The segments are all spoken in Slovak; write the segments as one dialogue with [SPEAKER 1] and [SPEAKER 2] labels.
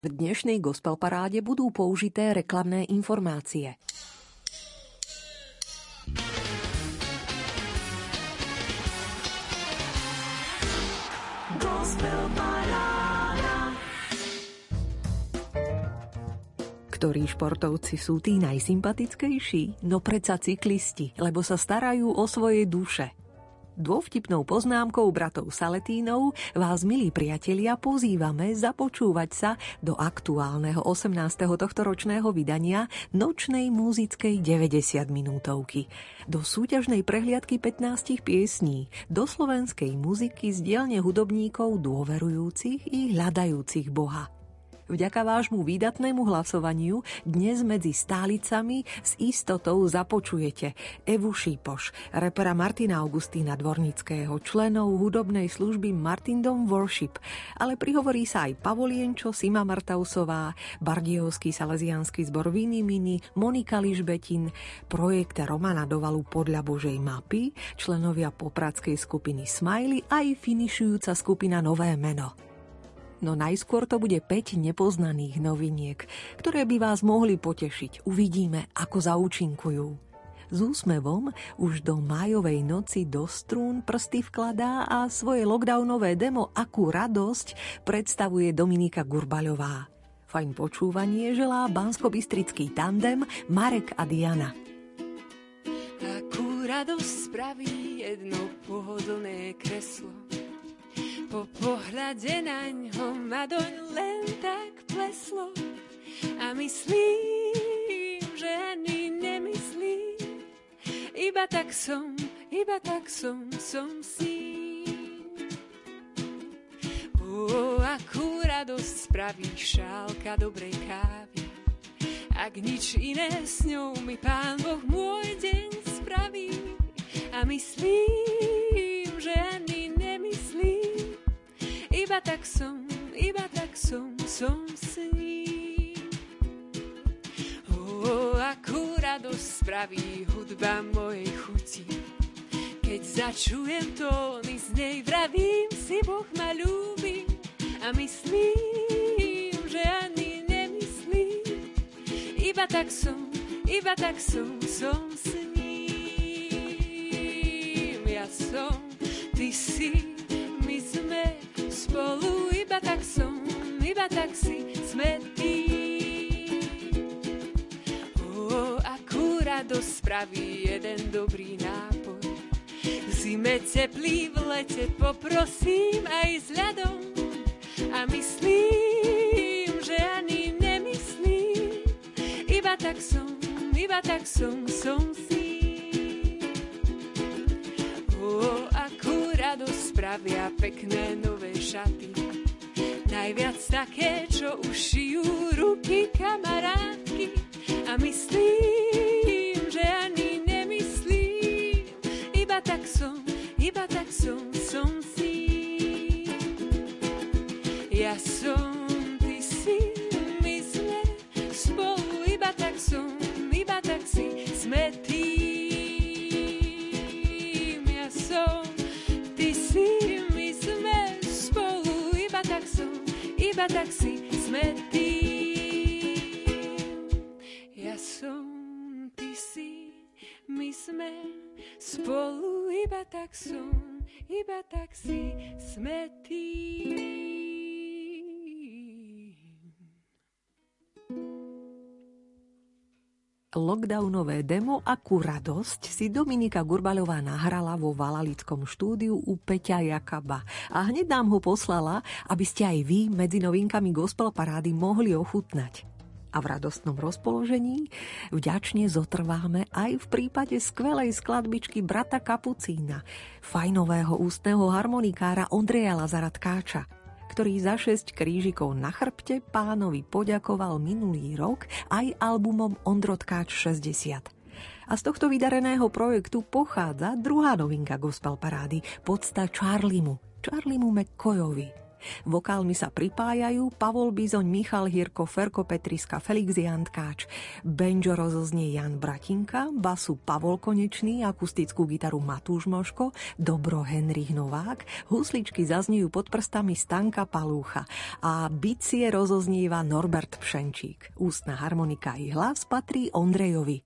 [SPEAKER 1] V dnešnej gospel paráde budú použité reklamné informácie. Ktorí športovci sú tí najsympatickejší? No predsa cyklisti, lebo sa starajú o svoje duše. Dôvtipnou poznámkou bratov Saletínov vás, milí priatelia, pozývame započúvať sa do aktuálneho 18. tohtoročného vydania nočnej muzickej 90-minútovky, do súťažnej prehliadky 15 piesní, do slovenskej muziky z dielne hudobníkov dôverujúcich i hľadajúcich Boha. Vďaka vášmu výdatnému hlasovaniu dnes medzi stálicami s istotou započujete Evu Šípoš, repera Martina Augustína Dvornického, členov hudobnej služby Martindom Worship, ale prihovorí sa aj Pavolienčo, Sima Martausová, Bardejovský salesiánsky zbor Vini Mini, Monika Ližbetin, projekt Romana Dovalu Podľa Božej mapy, členovia popradskej skupiny Smiley aj finišujúca skupina Nové meno. No najskôr to bude 5 nepoznaných noviniek, ktoré by vás mohli potešiť. Uvidíme, ako zaúčinkujú. S úsmevom už do májovej noci do strún prsty vkladá a svoje lockdownové demo Akú radosť predstavuje Dominika Gurbaľová. Fajn počúvanie želá banskobystrický tandem Marek a Diana.
[SPEAKER 2] Akú radosť spraví jedno pohodlné kreslo, po pohľade naňho ma doň len tak pleslo a myslím, že ani nemyslím, iba tak som s ním. Akú radosť spraví šálka dobrej kávy, ak nič iné s ňou mi Pán Boh môj deň spraví a myslím, že ani nemyslím, iba tak som s ním. Akú radosť spraví hudba mojej chuti, keď začujem tóny z nej, vravím si, Boh ma ľúbi a myslím, že ani nemyslím, iba tak som s ním. Ja som, ty si, my sme spolu, iba tak si sme tým. Akú radosť spraví jeden dobrý nápoj, v zime teplý, v lete poprosím aj s ľadom a myslím, že ani nemyslím, iba tak som s ním. Akú radosť spravia pekné nové šaty, najviac také, čo už šijú ruky kamarátky a myslím, že ani nemyslím, iba tak som s ním. Ja som, ty si, my sme spolu, iba tak si sme tým. Ja som, ty si, my sme spolu, iba tak si sme tým. Ja som, ty si, my sme spolu, iba tak si sme tým.
[SPEAKER 1] Lockdownové demo Akú radosť si Dominika Gurbaľová nahrala vo valalickom štúdiu u Peťa Jakaba a hneď nám ho poslala, aby ste aj vy medzi novinkami gospel parády mohli ochutnať. A v radostnom rozpoložení vďačne zotrváme aj v prípade skvelej skladbičky brata Kapucína, fajnového ústneho harmonikára Ondreja Lazara Tkáča, ktorý za 6 krížikov na chrbte Pánovi poďakoval minulý rok aj albumom Ondro Tkáč 60. A z tohto vydareného projektu pochádza druhá novinka gospel parády, Podsta Charliemu McCoyovi. Vokálmi sa pripájajú Pavol Bizoň, Michal Hirko, Ferko Petriska, Felix Jan Tkáč. Banjo rozoznie Jan Bratinka, basu Pavol Konečný, akustickú gitaru Matúš Moško, dobro Henrich Novák, husličky zazniejú pod prstami Stanka Palúcha a bicie rozoznieva Norbert Pšenčík. Ústna harmonika i hlas patrí Ondrejovi.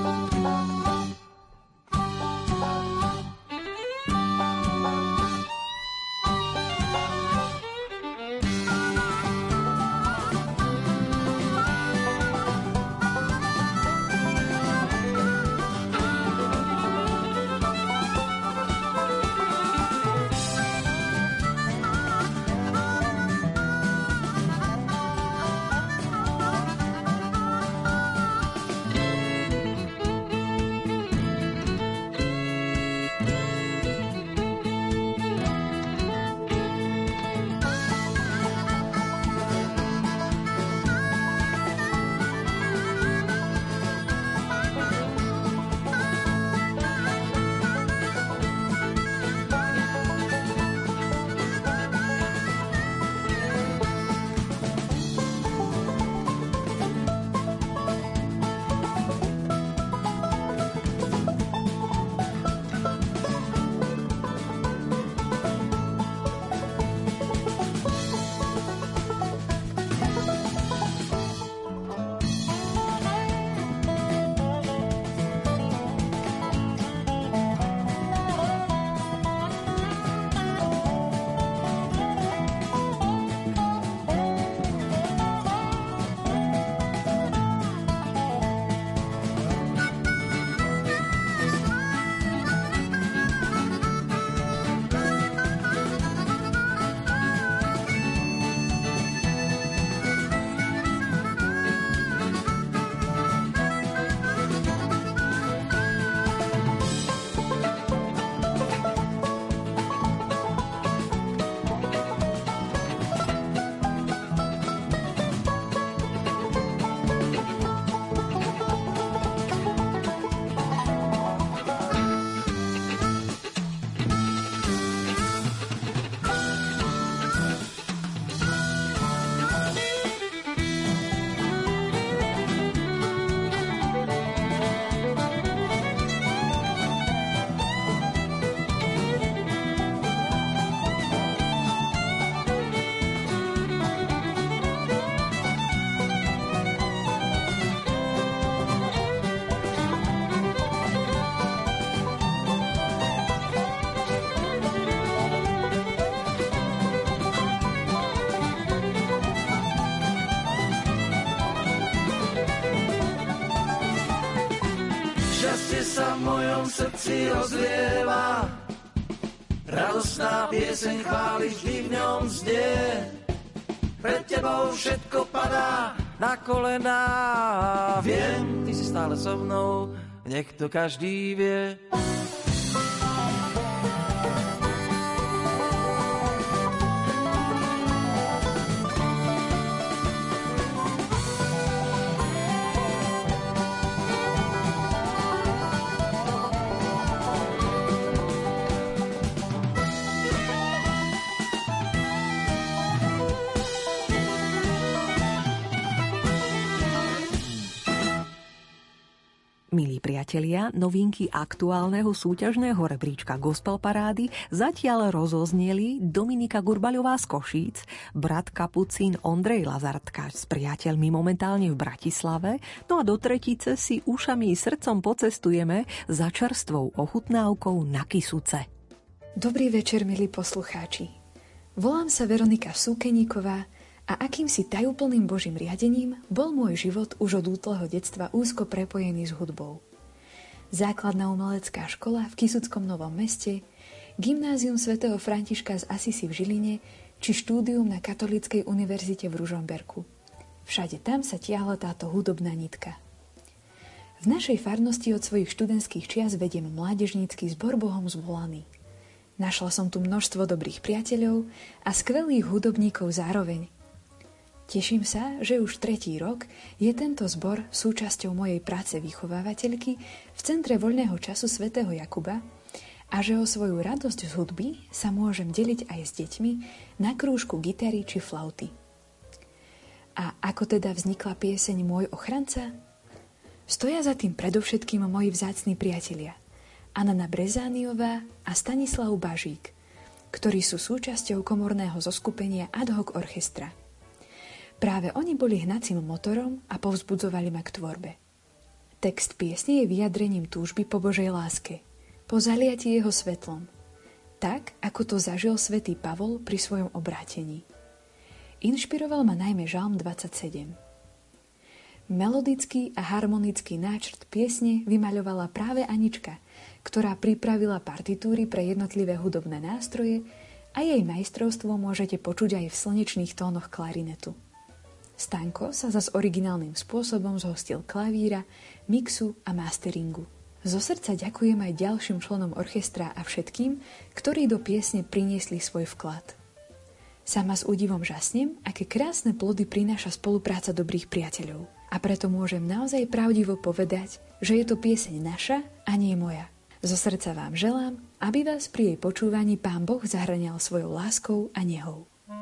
[SPEAKER 3] Sa v mojom srdci rozlieva, radosná pieseň chvály vždy v ňom znie. Pred tebou všetko padá na kolená. Viem, ty si stále so mnou, nech to každý vie.
[SPEAKER 1] Milí priatelia, novinky aktuálneho súťažného rebríčka Gospel Parády zatiaľ rozozneli Dominika Gurbaľová z Košíc, brat kapucín Ondrej Lazartka s priateľmi momentálne v Bratislave, no a do tretice si ušami i srdcom pocestujeme za čerstvou ochutnávkou na Kysuce.
[SPEAKER 4] Dobrý večer, milí poslucháči. Volám sa Veronika Súkeníková a akýmsi tajúplným Božím riadením bol môj život už od útleho detstva úzko prepojený s hudbou. Základná umelecká škola v Kysuckom Novom Meste, gymnázium svätého Františka z Asisi v Žiline či štúdium na Katolíckej univerzite v Ružomberku. Všade tam sa tiahla táto hudobná nitka. V našej farnosti od svojich študentských čias vediem mládežnícky zbor Bohom zvolaný. Našla som tu množstvo dobrých priateľov a skvelých hudobníkov zároveň. Teším sa, že už 3. rok je tento zbor súčasťou mojej práce vychovávateľky v Centre voľného času svätého Jakuba a že o svoju radosť z hudby sa môžem deliť aj s deťmi na krúžku gitary či flauty. A ako teda vznikla pieseň Môj ochranca? Stoja za tým predovšetkým moji vzácni priatelia Anna Brezániová a Stanislav Bažík, ktorí sú súčasťou komorného zoskupenia Ad hoc orchestra. Práve oni boli hnacím motorom a povzbudzovali ma k tvorbe. Text piesne je vyjadrením túžby po Božej láske, po zaliatí jeho svetlom, tak ako to zažil svätý Pavol pri svojom obrátení. Inšpiroval ma najmä Žalm 27. Melodický a harmonický náčrt piesne vymaľovala práve Anička, ktorá pripravila partitúry pre jednotlivé hudobné nástroje a jej majstrovstvo môžete počuť aj v slnečných tónoch klarinetu. Stanko sa zas originálnym spôsobom zhostil klavíra, mixu a masteringu. Zo srdca ďakujem aj ďalším členom orchestra a všetkým, ktorí do piesne priniesli svoj vklad. Sama s údivom žasnem, aké krásne plody prináša spolupráca dobrých priateľov. A preto môžem naozaj pravdivo povedať, že je to pieseň naša a nie moja. Zo srdca vám želám, aby vás pri jej počúvaní Pán Boh zahŕňal svojou láskou a nehou.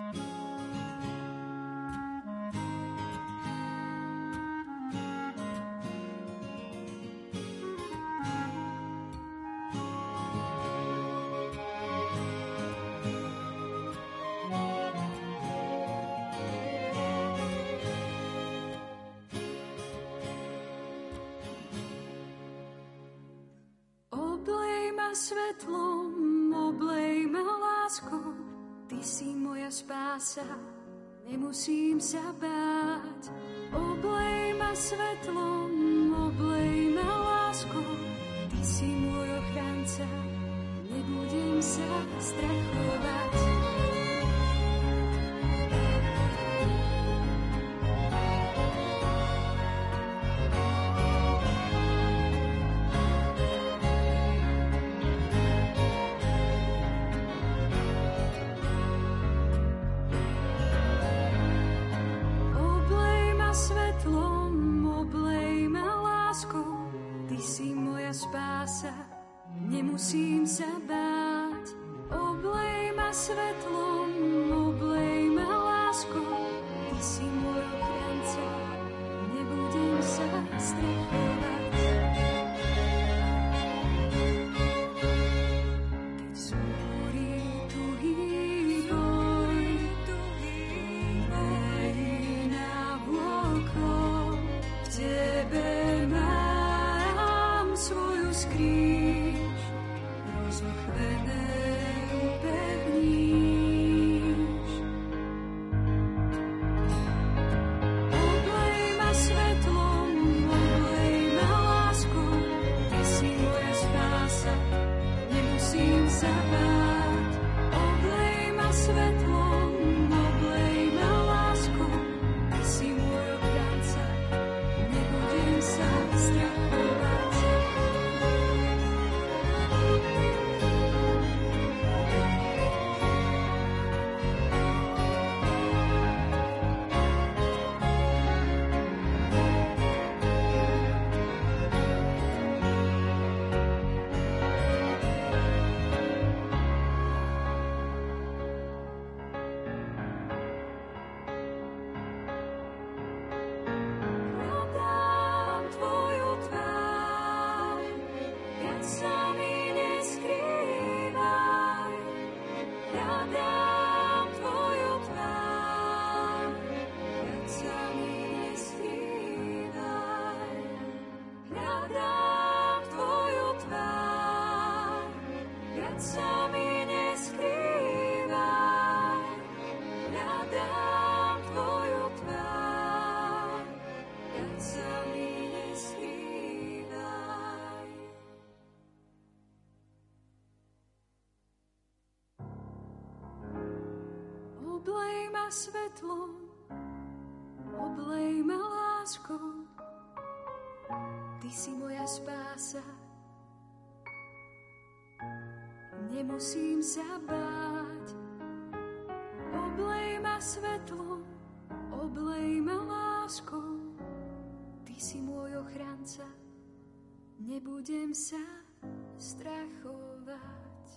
[SPEAKER 2] Svetlom, oblej ma láskou, ty si moja spása, nemusím sa báť. Oblej ma svetlom, oblej ma láskou, ty si môj ochranca, nebudem sa strachovať. Nemusím sa báť, oblej ma svetlom, oblej ma láskou, ty si môj ochranca, nebudem sa strachovať. Keď zúri tuhý boj, na okolo, v tebe mám svoju skrýň. Oblej ma svetlom, oblej ma láskou, ty si moja spása, nemusím sa báť. Oblej ma svetlom, oblej ma láskou, ty si môj ochranca, nebudem sa strachovať. milovať.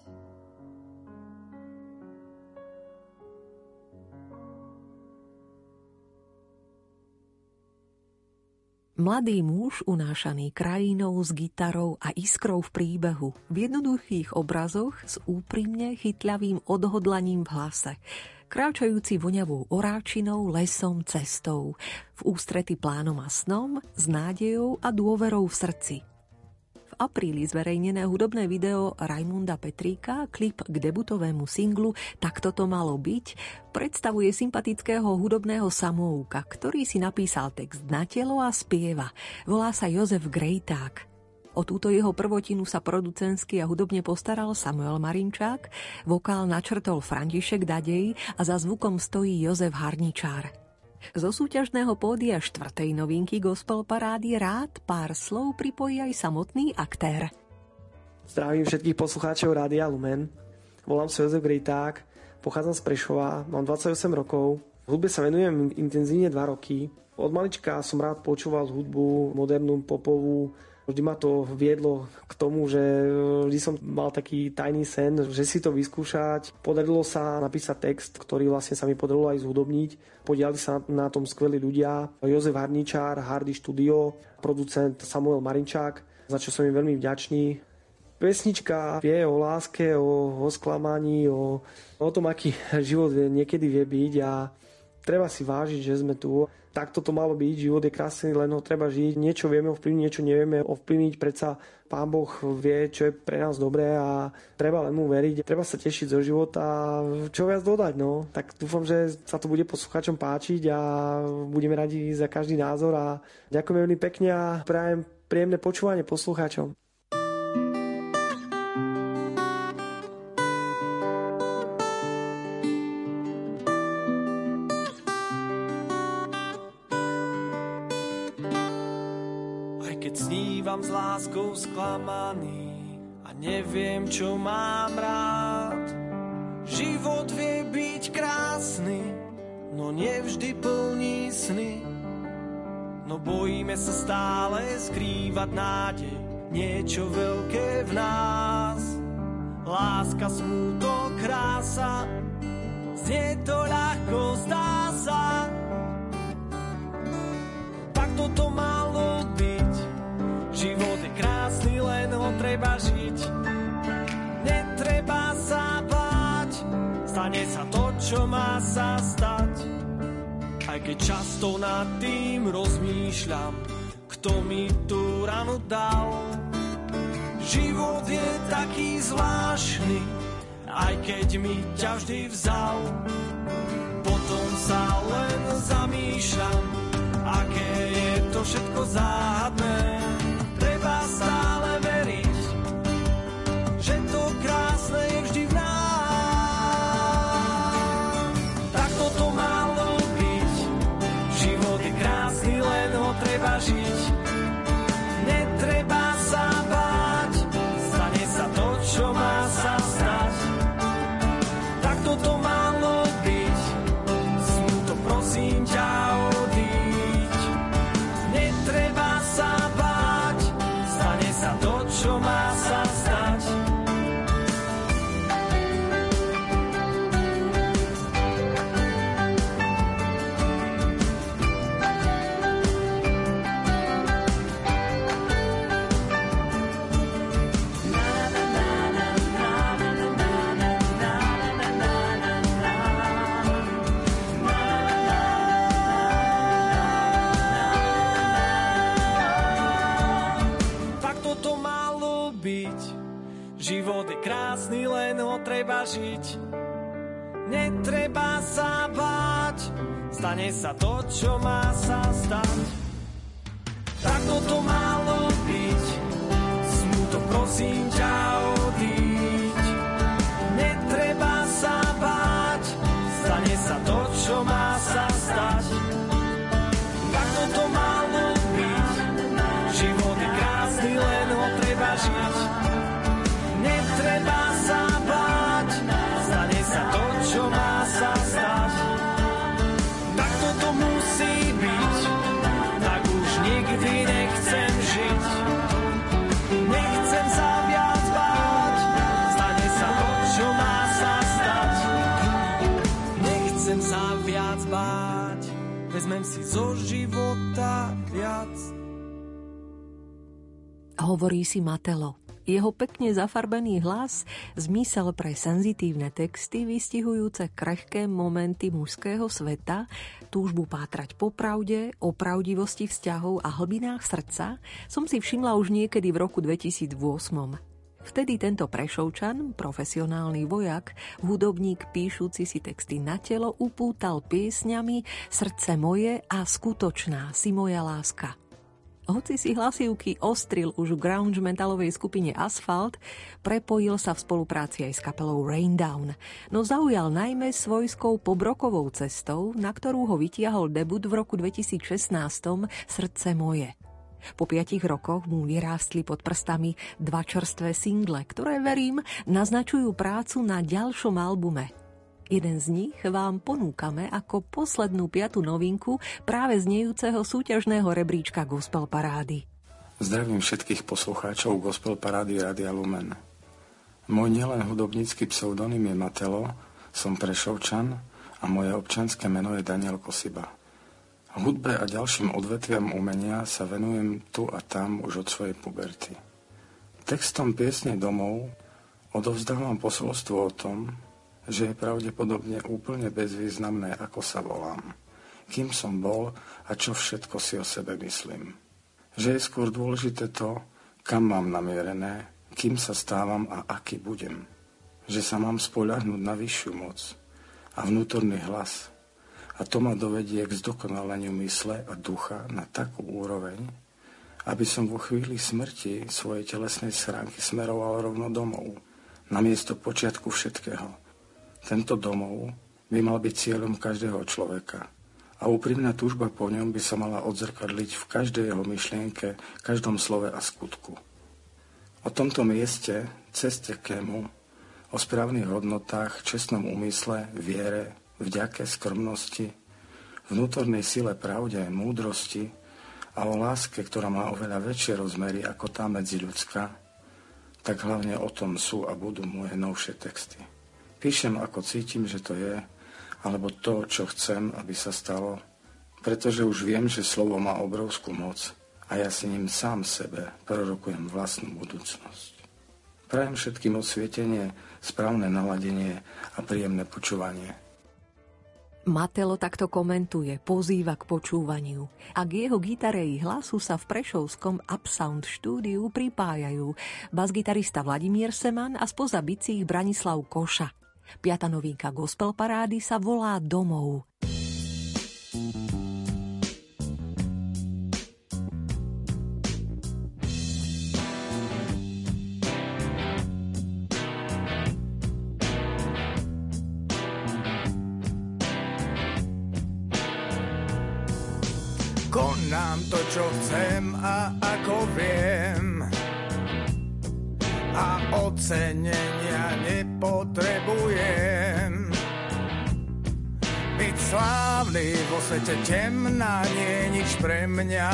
[SPEAKER 1] Mladý muž unášaný krajinou s gitarou a iskrou v príbehu, v jednoduchých obrazoch s úprimne chytľavým odhodlaním v hlase, kráčajúci voňavou oráčinou, lesom, cestou, v ústrety plánom a snom, s nádejou a dôverou v srdci. V apríli zverejnené hudobné video Rajmunda Petríka, klip k debutovému singlu Tak toto malo byť, predstavuje sympatického hudobného samouka, ktorý si napísal text na telo a spieva. Volá sa Jozef Grejták. O túto jeho prvotinu sa producentsky a hudobne postaral Samuel Marinčák, vokál načrtol František Dadej a za zvukom stojí Jozef Harničár. Zo súťažného pódia 4. novinky gospel parády rád pár slov pripojí aj samotný aktér.
[SPEAKER 5] Zdravím všetkých poslucháčov Rádia Lumen. Volám sa Jozef Grejták, pochádzam z Prešova, mám 28 rokov. V hudbe sa venujem intenzívne 2 roky. Od malička som rád počúval hudbu modernú, popovú. Vždy ma to viedlo k tomu, že vždy som mal taký tajný sen, že si to vyskúšať. Podarilo sa napísať text, ktorý vlastne sa mi podarilo aj zhudobniť. Podiali sa na tom skvelí ľudia. Jozef Harničár, Hardy Studio, producent Samuel Marinčák, za čo som im veľmi vďačný. Pesnička vie o láske, o sklamaní, o tom, aký život niekedy vie byť a treba si vážiť, že sme tu. Takto to malo byť, život je krásny, len ho treba žiť. Niečo vieme ovplyvniť, niečo nevieme ovplyvniť. Predsa Pán Boh vie, čo je pre nás dobré a treba len mu veriť. Treba sa tešiť zo života a čo viac dodať. No. Tak dúfam, že sa to bude poslucháčom páčiť a budeme radi za každý názor a ďakujem veľmi pekne a prajem príjemné počúvanie poslucháčom.
[SPEAKER 3] S láskou sklamaný a neviem, čo mám rád. Život vie byť krásny, no nevždy plní sny. No bojíme sa stále skrývať nádej, niečo veľké v nás. Láska, smútok, krása, znie to ľahko, zdá sa. Tak toto malo byť. Život je krásny, len ho treba žiť. Netreba sa báť, stane sa to, čo má sa stať. Aj keď často nad tým rozmýšľam, kto mi tú ranu dal. Život je taký zvláštny, aj keď mi ťa vždy vzal. Potom sa len zamýšľam, aké je to všetko záhadné. Treba stále veriť, že to krásne je vždy v nás. Tak toto malo byť. Život je krásny, len ho treba žiť. Netreba sa báť, stane sa to, čo má sa stať. Tak toto malo byť. Smútok, prosím ťa, odíď. Netreba sa báť, stane sa to, čo má sa stať. Život je krásny, len ho treba žiť. Netreba sa báť, stane sa to, čo má sa stať. Tak toto malo byť. Smútok, prosím ťa, odíď. Netreba sa báť, stane sa to, čo má sa stať. Tak toto malo byť. Život je krásny, len ho treba žiť. Netreba sa báť, stane sa to, čo má sa stať. Tak toto musí byť. života viac.
[SPEAKER 1] Hovorí si Matelo. Jeho pekne zafarbený hlas, zmysel pre senzitívne texty vystihujúce krehké momenty mužského sveta, túžbu pátrať po pravde, o pravdivosti vzťahov a hlbinách srdca som si všimla už niekedy v roku 2008. Vtedy tento Prešovčan, profesionálny vojak, hudobník píšuci si texty na telo, upútal piesňami Srdce moje a Skutočná si moja láska. Hoci si hlasivky ostril už v grunge metalovej skupine Asphalt, prepojil sa v spolupráci aj s kapelou Raindown, no zaujal najmä svojskou pobrokovou cestou, na ktorú ho vytiahol debut v roku 2016 Srdce moje. Po 5 rokoch mu vyrástli pod prstami 2 čerstvé single, ktoré, verím, naznačujú prácu na ďalšom albume. Jeden z nich vám ponúkame ako poslednú 5. novinku práve znejúceho súťažného rebríčka Gospel Parády.
[SPEAKER 6] Zdravím všetkých poslucháčov Gospel Parády Rádia Lumen. Môj nielen hudobnícky pseudonym je Matelo, som Prešovčan a moje občianske meno je Daniel Kosiba. Hudbe a ďalším odvetviam umenia sa venujem tu a tam už od svojej puberty. Textom piesne Domov odovzdávam posolstvo o tom, že je pravdepodobne úplne bezvýznamné, ako sa volám, kým som bol a čo všetko si o sebe myslím. Že je skôr dôležité to, kam mám namierené, kým sa stávam a aký budem. Že sa mám spoľahnúť na vyššiu moc a vnútorný hlas. A to ma dovedie k zdokonaleniu mysle a ducha na takú úroveň, aby som vo chvíli smrti svojej telesnej schránky smeroval rovno domov, na miesto počiatku všetkého. Tento domov by mal byť cieľom každého človeka a úprimná túžba po ňom by sa mala odzrkadliť v každej jeho myšlienke, každom slove a skutku. O tomto mieste, ceste k nemu, o správnych hodnotách, čestnom úmysle, viere, vďake, skromnosti, vnútornej sile, pravde, múdrosti a o láske, ktorá má oveľa väčšie rozmery ako tá medziľudská, tak hlavne o tom sú a budú moje novšie texty. Píšem, ako cítim, že to je, alebo to, čo chcem, aby sa stalo, pretože už viem, že slovo má obrovskú moc a ja si ním sám sebe prorokujem vlastnú budúcnosť. Prajem všetkým osvietenie, správne naladenie a príjemné počúvanie.
[SPEAKER 1] Matelo takto komentuje, pozýva k počúvaniu. A k jeho gitare i hlasu sa v prešovskom Upsound štúdiu pripájajú basgitarista Vladimír Seman a spoza bicích Branislav Koša. 5. novinka Gospel Parády sa volá Domov.
[SPEAKER 3] Konám to, čo chcem a ako viem, a ocenenia nepotrebujem. Byť slávny vo svete temná nie je nič pre mňa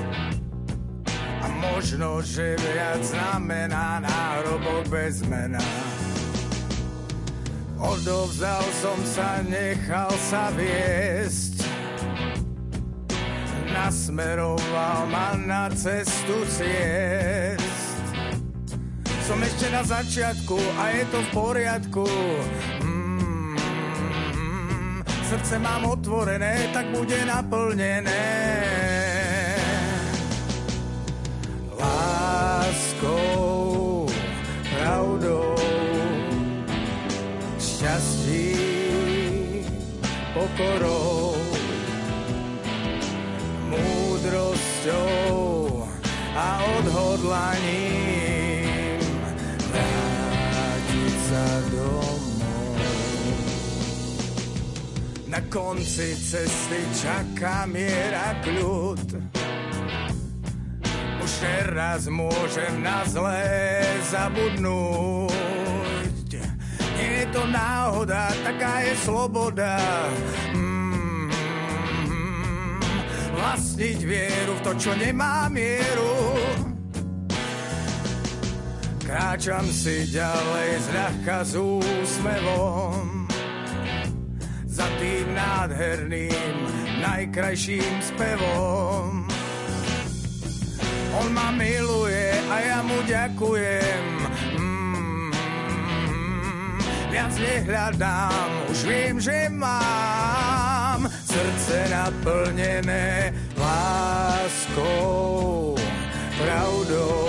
[SPEAKER 3] a možno, že viac znamená náhrobok bez mena. Odovzdal som sa, nechal sa viesť, nasmeroval ma na cestu ciest. Som ešte na začiatku a je to v poriadku. Srdce mám otvorené, tak bude naplnené láskou, pravdou, šťastím, pokorou, múdrosťou a odhodlaním domov. Na konci cesty čaká miera kľud. Už teraz môžem na zlé zabudnúť. Nie je to náhoda, taká je sloboda. Vlastniť vieru v to, čo nemá mieru. Kráčam si ďalej zľahka s úsmevom za tým nádherným
[SPEAKER 7] najkrajším spevom. On ma miluje a ja mu ďakujem. Viac nehľadám, už viem, že mám srdce naplnené láskou, pravdou,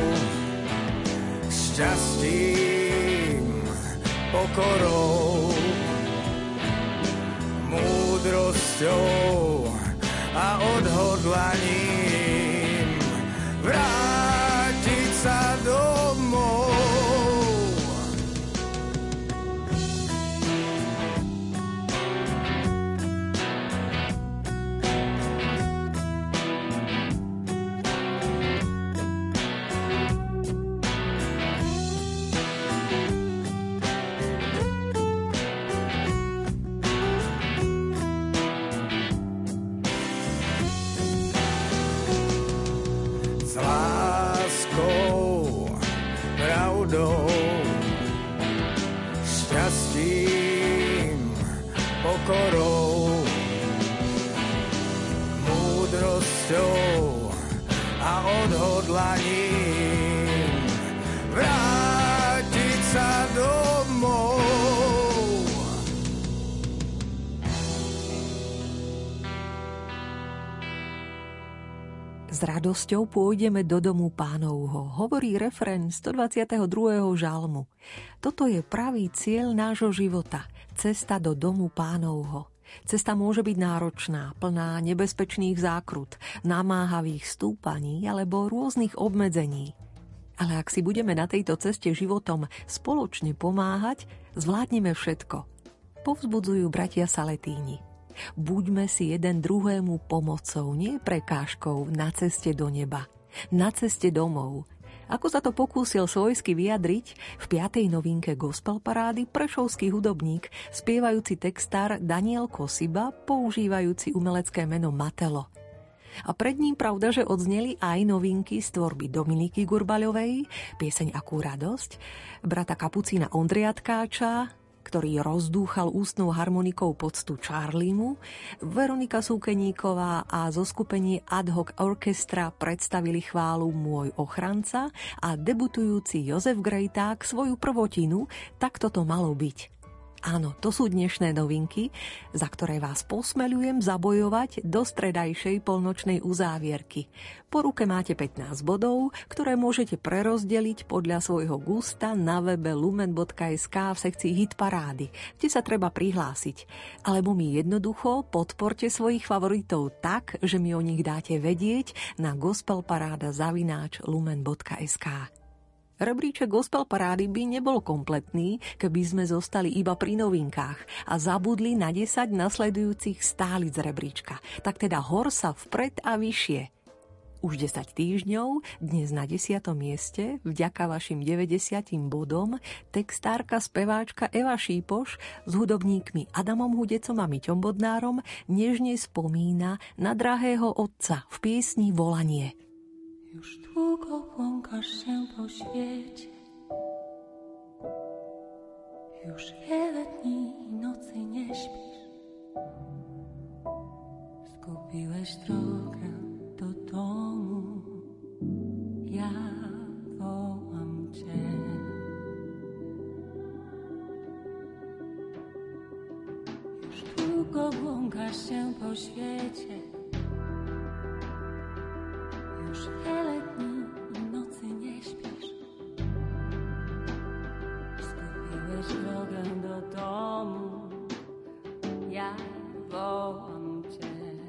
[SPEAKER 7] šťastím, pokorou, múdrosťou a odhodlaním vrátiť sa domov. Šťastím, pokorou, múdrosťou a odhodlaním vrátiť sa domov.
[SPEAKER 1] S radosťou pôjdeme do domu Pánovho, hovorí refrén 122. žalmu. Toto je pravý cieľ nášho života, cesta do domu Pánovho. Cesta môže byť náročná, plná nebezpečných zákrut, namáhavých stúpaní alebo rôznych obmedzení. Ale ak si budeme na tejto ceste životom spoločne pomáhať, zvládneme všetko. Povzbudzujú bratia Saletíni. Buďme si jeden druhému pomocou, nie prekážkou na ceste do neba, na ceste domov. Ako sa to pokúsil svojsky vyjadriť v 5. novinke Gospel parády prešovský hudobník, spievajúci textár Daniel Kosiba, používajúci umelecké meno Matelo. A pred ním pravda, že odzneli aj novinky z tvorby Dominiky Gurbaľovej, pieseň Akú radosť, brata kapucína Ondreja Tkáča, ktorý rozdúchal ústnou harmonikou poctu Charliemu, Veronika Súkeníková a zoskupenie Ad hoc Orchestra predstavili chválu Môj ochranca a debutujúci Jozef Grejták svoju prvotinu Tak toto malo byť. Áno, to sú dnešné novinky, za ktoré vás posmeľujem zabojovať do stredajšej polnočnej uzávierky. Po ruke máte 15 bodov, ktoré môžete prerozdeliť podľa svojho gusta na webe lumen.sk v sekcii Hit parády, kde sa treba prihlásiť. Alebo mi jednoducho podporte svojich favoritov tak, že mi o nich dáte vedieť na gospelparada@lumen.sk. Rebríček Gospel parády by nebol kompletný, keby sme zostali iba pri novinkách a zabudli na 10 nasledujúcich stálic rebríčka. Tak teda hor sa vpred a vyššie. Už 10 týždňov, dnes na 10. mieste, vďaka vašim 90 bodom, textárka, speváčka Eva Šípoš s hudobníkmi Adamom Hudecom a Miťom Bodnárom nežne spomína na drahého otca v piesni Volanie.
[SPEAKER 8] Już długo błąkasz się po świecie, już wiele dni i nocy nie śpisz. Zgubiłeś drogę do domu, ja wołam cię. Już długo błąkasz się po świecie, już wiele dni i nocy nie śpisz. Zgubiłeś drogę do domu, ja wołam cię.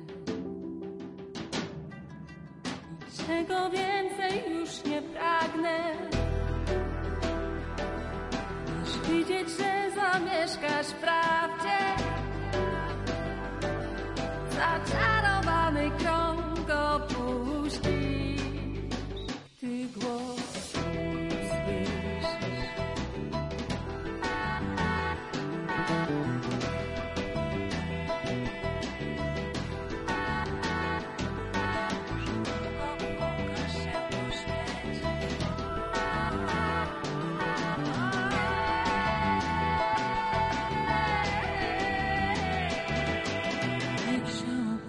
[SPEAKER 8] Niczego więcej już nie pragnę, niż widzieć, że zamieszkasz w prawdzie. Zaczarowany krąg opuścisz, ty głos słyszysz. Pokaż się po świecie. Niech się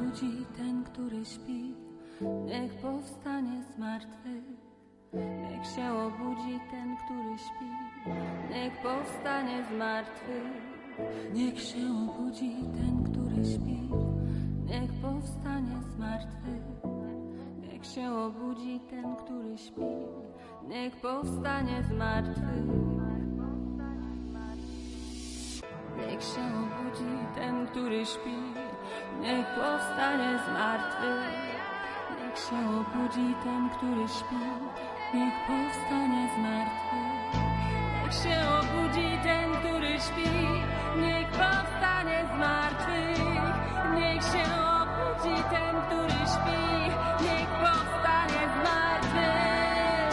[SPEAKER 8] nech povstane z mŕtvych. Nech sa obudí ten, ktorý spí, nech povstane z mŕtvych. Nech sa obudí ten, ktorý spí, nech povstane z mŕtvych. Nech sa obudí ten, ktorý spí, nech povstane z mŕtvych. Nech sa obudí ten, ktorý spí, nech povstane z mŕtvych. Nech sa obudí ten, ktorý spí, nech povstane z mŕtvych. Nech sa obudí ten, ktorý spí, nech povstane z mŕtvych. Nech sa obudí ten, ktorý spí, nech povstane z mŕtvych.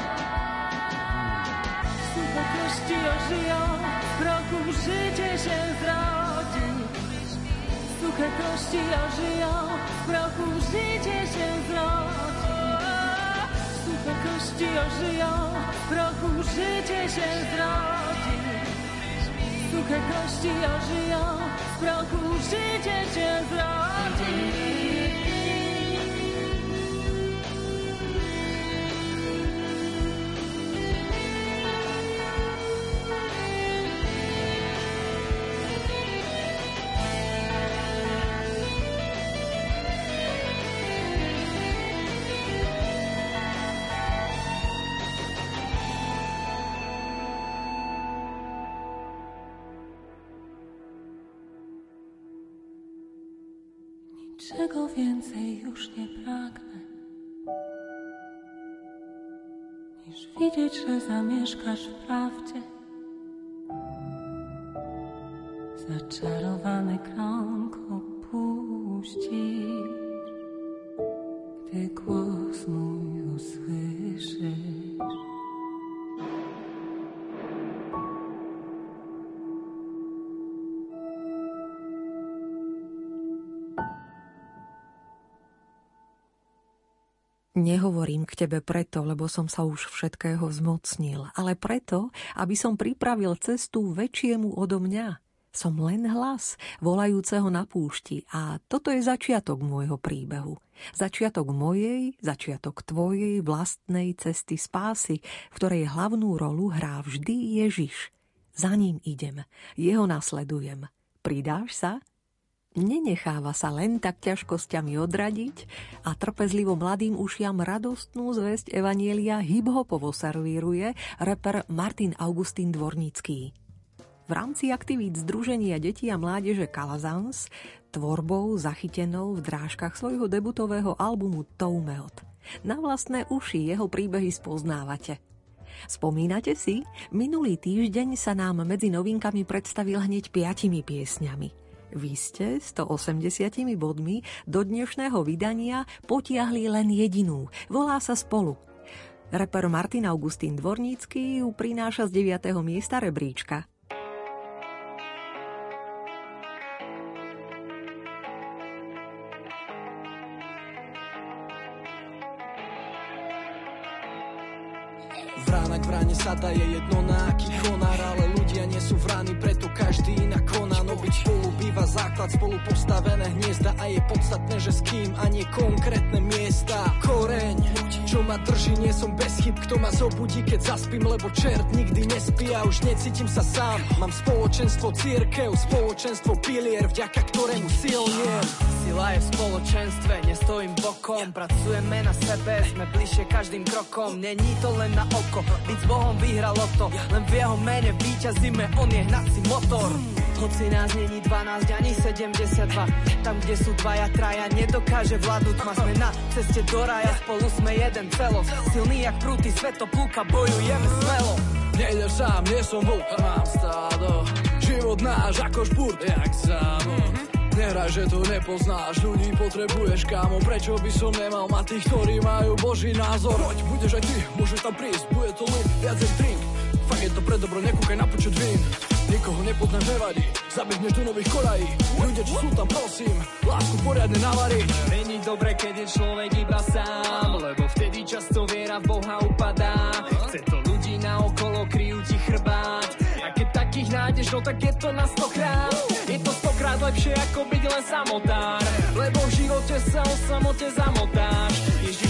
[SPEAKER 8] Sucho kosti ožijú, v roku życie się zrodzi. Suche kości ożyją, w roku życie się zrodzi. Suche kości ożyją, w roku życie się zrodzi. Suche kości ożyją, w roku życie się zrodzi. Czego więcej już nie pragnę, niż widzieć, że zamieszkasz w prawdzie. Zaczarowany krąg opuścisz, gdy głos mój usłyszysz.
[SPEAKER 1] Nehovorím k tebe preto, lebo som sa už všetkého zmocnil, ale preto, aby som pripravil cestu väčšiemu odo mňa. Som len hlas, volajúceho na púšti a toto je začiatok môjho príbehu. Začiatok mojej, začiatok tvojej vlastnej cesty spásy, v ktorej hlavnú rolu hrá vždy Ježiš. Za ním idem, jeho nasledujem. Pridáš sa? Nenecháva sa len tak ťažkosťami odradiť a trpezlivo mladým ušiam radostnú zvesť evanjelia hip-hopovo servíruje reper Martin Augustín Dvornický. V rámci aktivít Združenia detí a mládeže Kalazans tvorbou zachytenou v drážkach svojho debutového albumu Toumeot. Na vlastné uši jeho príbehy spoznávate. Spomínate si? Minulý týždeň sa nám medzi novinkami predstavil hneď 5 piesňami. Vy ste 180 bodmi do dnešného vydania potiahli len jedinú. Volá sa Spolu. Reper Martin Augustín Dvornícky ju prináša z 9. miesta rebríčka.
[SPEAKER 9] Vrana k vrane sada je jedno na aký konár, ale ľudia nie sú vrany, preto každý inak koná. No byť spolu býva základ, spolu postavené hniezda a je podstatné, že s kým a nie konkrétne miesta. Koreň, čo ma drží, nie som bez chyb, kto ma zobudí, keď zaspím, lebo čert nikdy nespí a už necítim sa sám. Mám spoločenstvo cirkev, spoločenstvo pilier, vďaka ktorému silniem. Sila je v spoločenstve, nestojím bokom, pracujeme na sebe, sme bližšie každým krokom. Není to len na oko, byť s Bohom vyhralo to, len v jeho mene víťazíme, on je hnací motor. Hoci nás není 12 ani 72, tam kde sú dvaja, traja, nedokáže vládnuť tma. Sme na ceste do raja, spolu sme jeden celok, silný jak prúty svetoplúka, bojujeme smelo. Nejdeš sám, nie som vlk a mám stádo, život náš ako špurt, jak závod. Nehraj, že to nepoznáš, ľudí potrebuješ, kámo, prečo by som nemal mať tých, ktorí majú Boží názor. Poď, budeš aj ty, môžeš tam prísť, bude to len viacej drink. Fakt je to pre dobro, nekúkaj na počet vín. Nikoho nepoznáš, nevadí, zabehneš do nových koľají. Ľudia, čo sú tam, prosím, lásku poriadne navariť. Není dobre, keď je človek iba sám, lebo vtedy často viera v Boha upadá. Chce to ľudí naokolo, kryjú ti chrbát. A keď takých nájdeš, no tak je to na 100-krát. Je to 100-krát lepšie, ako byť len samotár, lebo v živote sa o samote zamotáš. Ježiš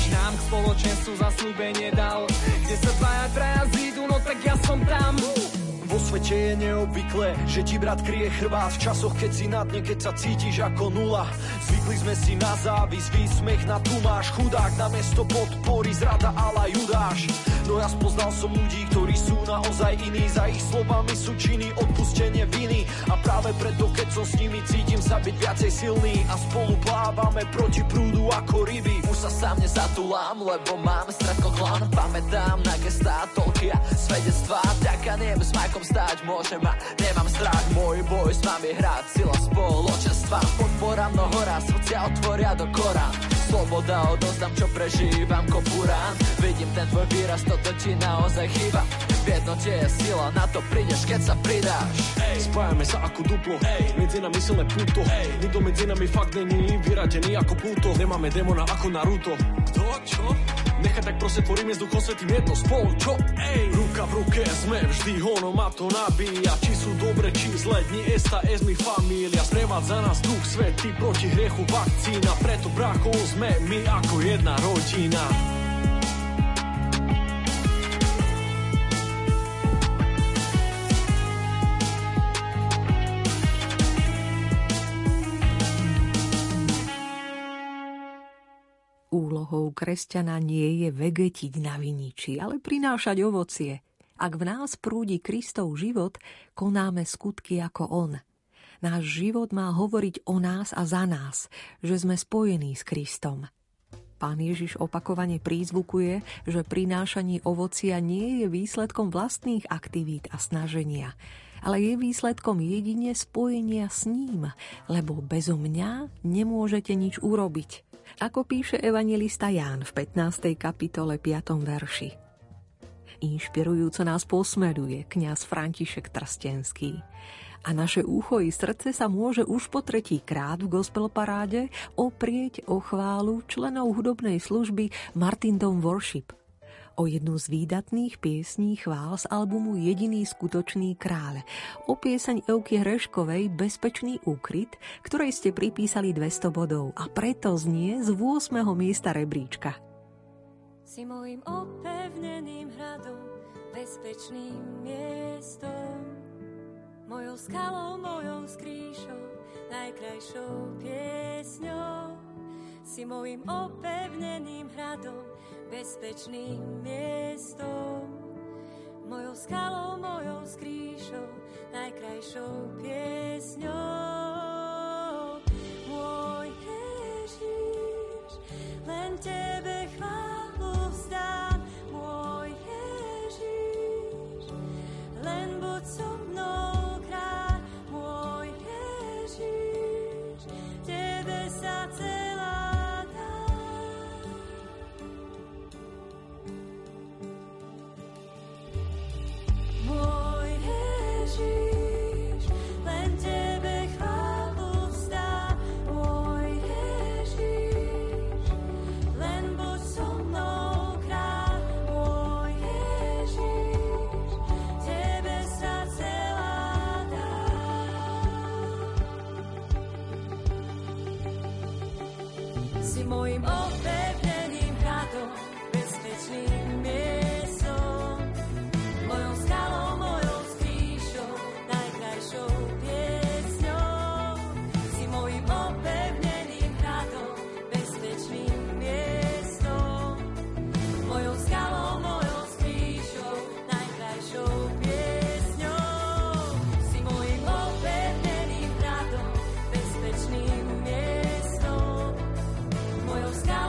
[SPEAKER 9] spoločenstvo zasľúbenie dal. Kde sa dvaja traja zídu, no tak ja som tam.
[SPEAKER 10] Vo svete je neobvyklé, že ti brat kryje chrbát v časoch, keď si na dne, keď sa cítiš ako nula. Zvykli sme si na závis, výsmech na tumáš, chudák na mesto podpory, zrada ala Judáš. No ja spoznal som ľudí, ktorí sú naozaj iní, za ich slovami sú činy, odpustenie viny. A práve preto, keď som s nimi, cítim sa byť viacej silný a spolu plávame proti prúdu ako ryby.
[SPEAKER 11] Už sa sám nezatulám, lebo mám stredko klán. Pamätám na gestá, toľkia svedectvá, ďaká niem s Majkom stáť môžem a nemám strach. Môj boj s vami hrať, sila spoločenstva, podpora mnoho raz, srdcia otvoria do Korán. Sloboda odozdám, čo prežívam ko burán. Vidím ten tvoj výraz, toto ti naozaj chýba. V jednote je sila, na to prídeš, keď sa pridáš.
[SPEAKER 10] Spájame sa ako duplo, medzi nami silné puto. Nikto medzi nami fakt není vyradený ako Pluto. Nemáme demona ako Naruto. Kto? Čo? Nechaj tak proste tvoríme s Duchom Svätým jedno spolu, čo? Ruka v ruke sme vždy, ono ma to nabíja. Či sú dobre, či zle, dni esta es mi familia. Sprevádza nás Duch Svätý, proti hriechu vakcína. Preto bráchov sme my ako jedna rodina.
[SPEAKER 1] Úlohou kresťana nie je vegetiť na viniči, ale prinášať ovocie. Ak v nás prúdi Kristov život, konáme skutky ako on. Náš život má hovoriť o nás a za nás, že sme spojení s Kristom. Pán Ježiš opakovane prízvukuje, že prinášanie ovocia nie je výsledkom vlastných aktivít a snaženia, ale je výsledkom jedine spojenia s ním, lebo bezo mňa nemôžete nič urobiť. Ako píše evanjelista Ján v 15. kapitole 5. verši. Inšpirujúco nás posmeruje kňaz František Trstenský. A naše ucho i srdce sa môže už po 3. krát v gospel paráde oprieť o chválu členov hudobnej služby Martin Dom Worship. O jednu z výdatných piesní chvál z albumu Jediný skutočný kráľ, o pieseň Evky Hreškovej Bezpečný úkryt, ktorej ste pripísali 200 bodov a preto znie z 8. miesta rebríčka.
[SPEAKER 8] Si mojím opevneným hradom, bezpečným miestom, mojou skalou, mojou skrýšou, najkrajšou piesňou. Si mojím opevneným hradom, bezpečným miestom, mojou skalou, mojou skrýšou, najkrajšou piesňou. Môj Ježiš, len tebe chválu vzdám. Môj Ježiš, len buď so mnou kráľ. Môj Ježiš, tebe sa celá mojím opevneným hradom, bezpečným miestom, mojou skalou, mojou skrýšou, najkrajšou piesňou. Si mojím opevneným hradom, bezpečným miestom, mojou skalou, mojou skrýšou, najkrajšou piesňou. Si mojím opevneným hradom, bezpečným miestom, mojou skalou,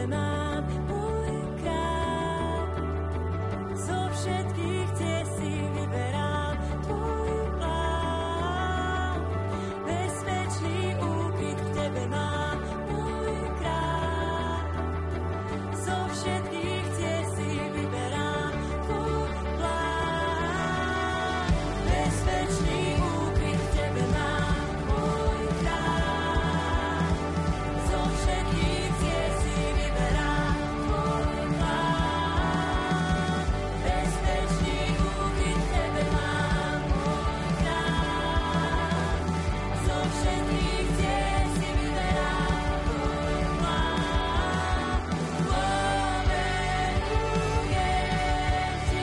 [SPEAKER 12] mám, môj kráľ. Zo všetkých ciest si vyberám tvoj plán. Bezpečný úkryt v tebe mám, môj kráľ. Zo všetkých ciest si vyberám tvoj plán. Bezpečný úkryt v tebe mám, môj kráľ. Zo všetkých ciest si vyberám tvoj plán. Bezpečný úkryt v tebe mám, môj kráľ. Zo všetkých ciest si vyberám tvoj plán. Dôverujem ti.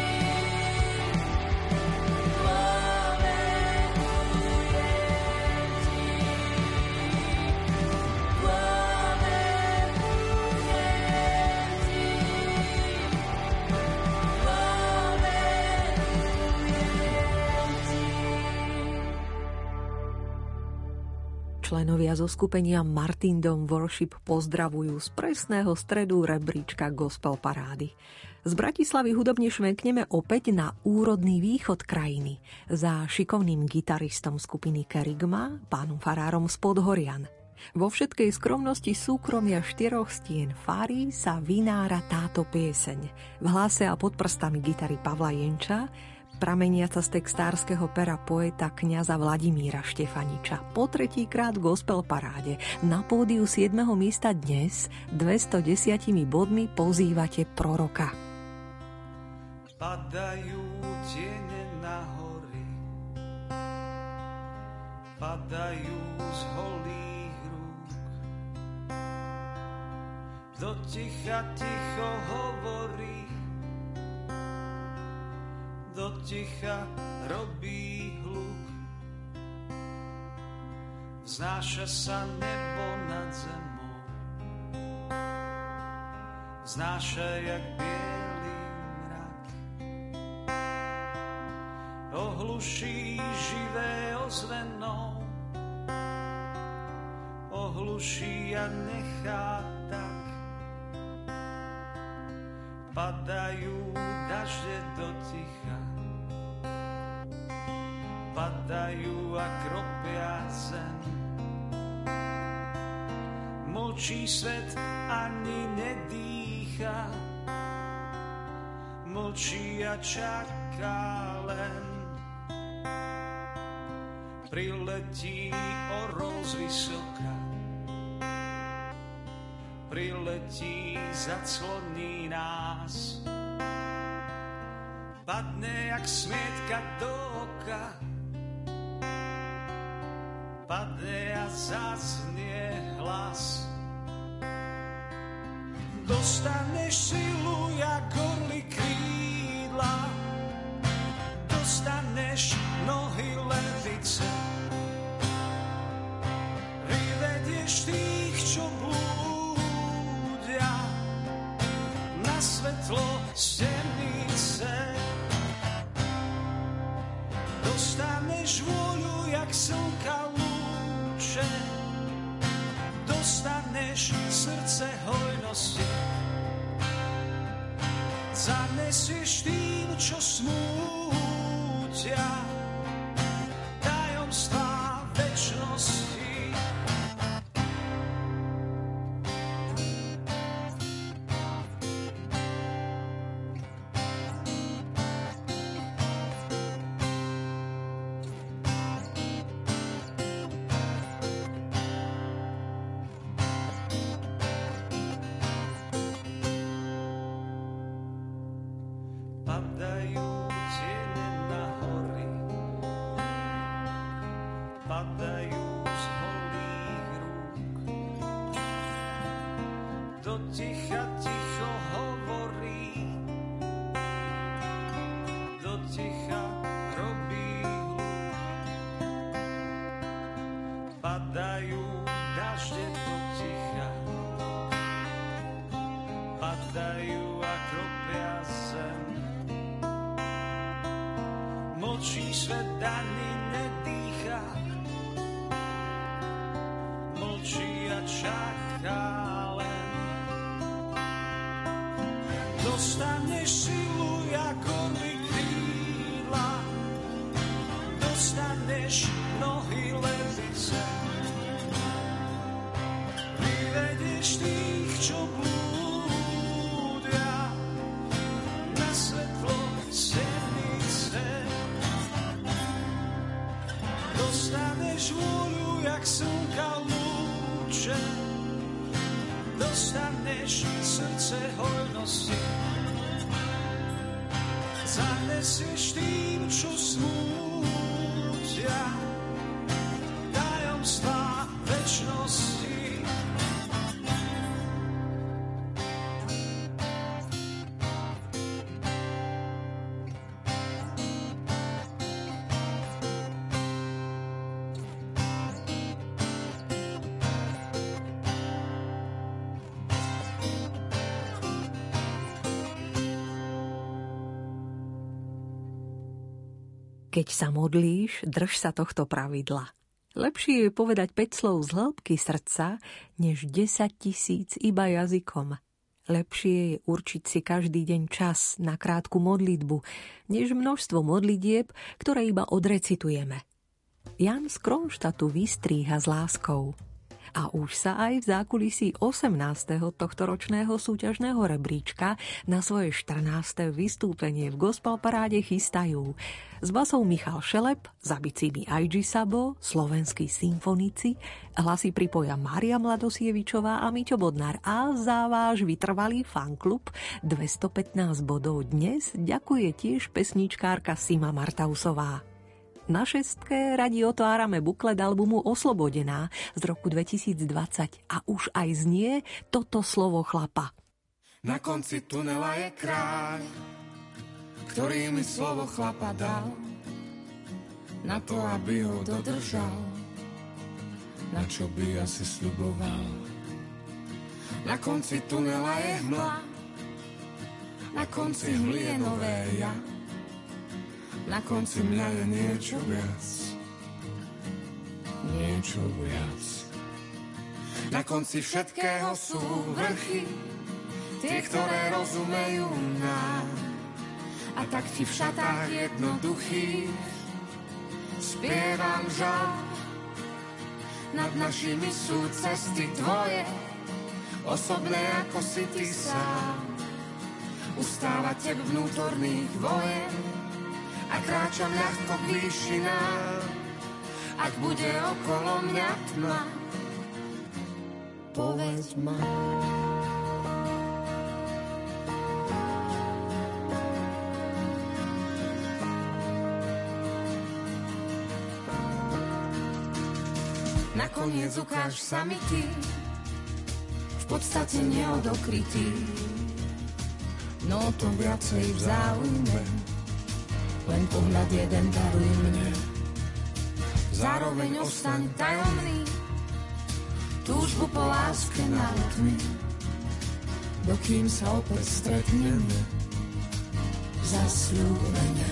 [SPEAKER 1] Členovia zo skupenia Martindom Worship pozdravujú z presného stredu rebríčka Gospel Parády. Z Bratislavy hudobne švenkneme opäť na úrodný východ krajiny za šikovným gitaristom skupiny Kerygma, pánom farárom z Podhorian. Vo všetkej skromnosti súkromia 4 stien fári sa vynára táto pieseň. V hlase a pod prstami gitary Pavla Jenča, prameniaca z textárskeho pera poeta kňaza Vladimíra Štefaniča. Po tretíkrát v Gospel Paráde na pódiu 7. miesta dnes 210 bodmi pozývate proroka.
[SPEAKER 13] Padajú tiene na hory, padajú z holých rúk. Do ticha ticho hovorí, do ticha robí hluk. Vznáša sa nebo nad zemou, vznáša jak bielý mrak. Ohluší živé ozvenou, ohluší a nechá tak. Padajú dažde do ticha, padajú a kropia zem. Mlčí svet, ani nedýcha, mlčí a čaká len. Priletí orol z vysoka, priletí, zacloní nás. Padne jak smietka do oka, padne a zaznie hlas. Dostaneš silu jak orly krídla, dostaneš nohy levice. Vyvedieš tých, čo blúdia na svetlo z temnice. Dostaneš vôľu jak slnka lúče, dostaneš srdce hojnosti. Zanesieš tým, čo smútia, tajomstvá večnosti. Mlčí svet ani nedýcha, mlčí a čaká len. dostaneš silu ako kríla, dostaneš nohy levice, vyvedieš tých, čo blúdia na svetlo temnice. Dostaneš vôľu, jak slnka lúče, dostaneš srdce hojnosti. Zanesieš tým, čo smútia, tajomstvá večnosti.
[SPEAKER 1] Keď sa modlíš, drž sa tohto pravidla. Lepšie je povedať 5 slov z hĺbky srdca, než 10 000 iba jazykom. Lepšie je určiť si každý deň čas na krátku modlitbu, než množstvo modlitieb, ktoré iba odrecitujeme. Jan z Kronštatu vystríha s láskou. A už sa aj v zákulisí 18. tohtoročného súťažného rebríčka na svoje 14. vystúpenie v Gospel paráde chystajú s basou Michal Šelep, za bicími IG Sabo, slovenskí symfonici, hlasy pripoja Mária Mladosievičová a Miťo Bodnár a za váš vytrvalý fanklub 215 bodov dnes ďakuje tiež pesničkárka Sima Martausová. Na 6. radi otvárame buklet albumu Oslobodená z roku 2020 a už aj znie toto slovo chlapa.
[SPEAKER 7] Na konci tunela je kráľ, ktorý mi slovo chlapa dal, na to, aby ho dodržal, na čo by asi sľuboval. Na konci tunela je hmla, na konci hmly je nové ja, na konci mňa je niečo viac, niečo viac. Na konci všetkého sú vrchy, tie, ktoré rozumejú nám. A tak ti v šatách jednoduchých spievam žal. Nad našimi sú cesty tvoje, osobné ako si ty sám. Ustávate vnútorných vojen a kráčam ľahko k výšinám. Ak bude okolo mňa tma, povedz ma. Nakoniec ukáž sa mi ty, v podstate neodokrytý, no to viacej v záujme. Len pohľad jeden daruj mne. Zároveň ostaň tajomný, túžbu po láske narod mi, dokým sa opäť stretneme, zasľúbene.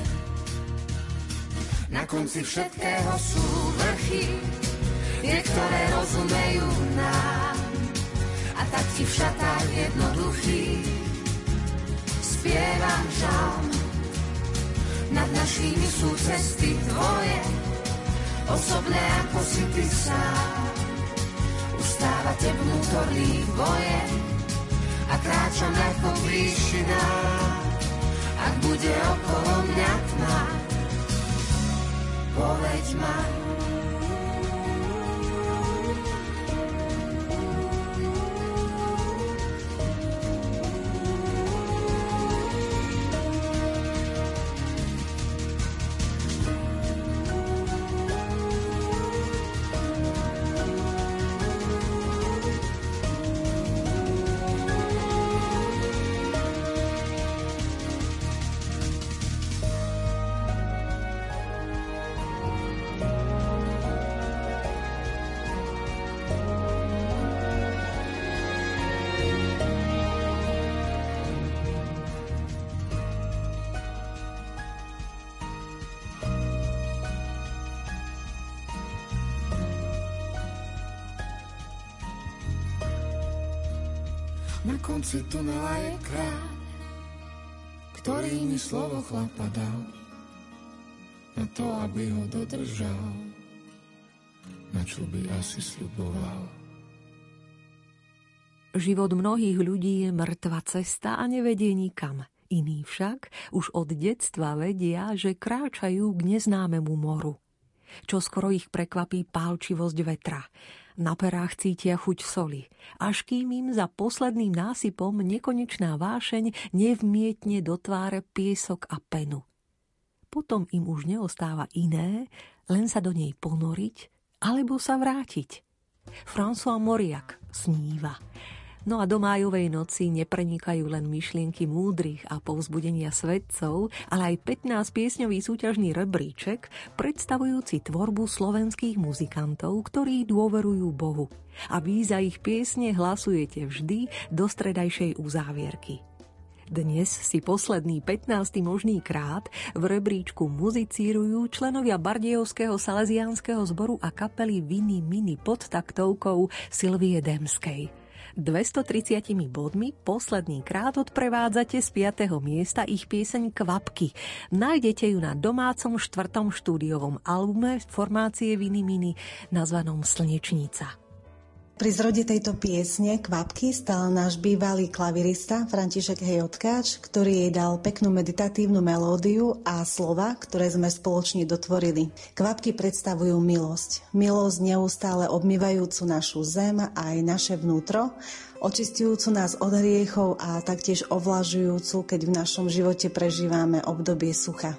[SPEAKER 7] Na konci všetkého sú vrchy, tie, ktoré rozumejú nám. A tak ti v šatách jednoduchých spievam žalm. Nad našimi sú cesty tvoje, osobné ako si ty sám. Ustávate vnútorných vojen a kráčam ľahko k výšinám. Ak bude okolo mňa tma, povedz ma. Na konci tunela je kráľ, ktorý mi slovo chlapa dal, na to, aby ho dodržal, na čo by asi sľuboval.
[SPEAKER 1] Život mnohých ľudí je mŕtva cesta a nevedie nikam. Iní však už od detstva vedia, že kráčajú k neznámemu moru. Čoskoro ich prekvapí pálčivosť vetra. Na perách cítia chuť soli, až kým im za posledným násypom nekonečná vášeň nevmietne do tváre piesok a penu. Potom im už neostáva iné, len sa do nej ponoriť alebo sa vrátiť. François Mauriac sníva. No a do májovej noci neprenikajú len myšlienky múdrych a povzbudenia svedcov, ale aj 15-piesňový súťažný rebríček, predstavujúci tvorbu slovenských muzikantov, ktorí dôverujú Bohu. A vy za ich piesne hlasujete vždy do stredajšej uzávierky. Dnes si posledný 15. možný krát v rebríčku muzicírujú členovia Bardejovského salesiánskeho zboru a kapely Vini Mini pod taktovkou Silvie Demskej. 230 bodmi posledný krát odprevádzate z 5. miesta ich pieseň Kvapky. Nájdete ju na domácom 4. štúdiovom albume formácie Vini Mini nazvanom Slnečnica.
[SPEAKER 14] Pri zrode tejto piesne Kvapky stal náš bývalý klavirista František Hejotkáč, ktorý jej dal peknú meditatívnu melódiu a slova, ktoré sme spoločne dotvorili. Kvapky predstavujú milosť. Milosť neustále obmývajúcu našu zem a aj naše vnútro, očistujúcu nás od hriechov a taktiež ovlažujúcu, keď v našom živote prežívame obdobie sucha.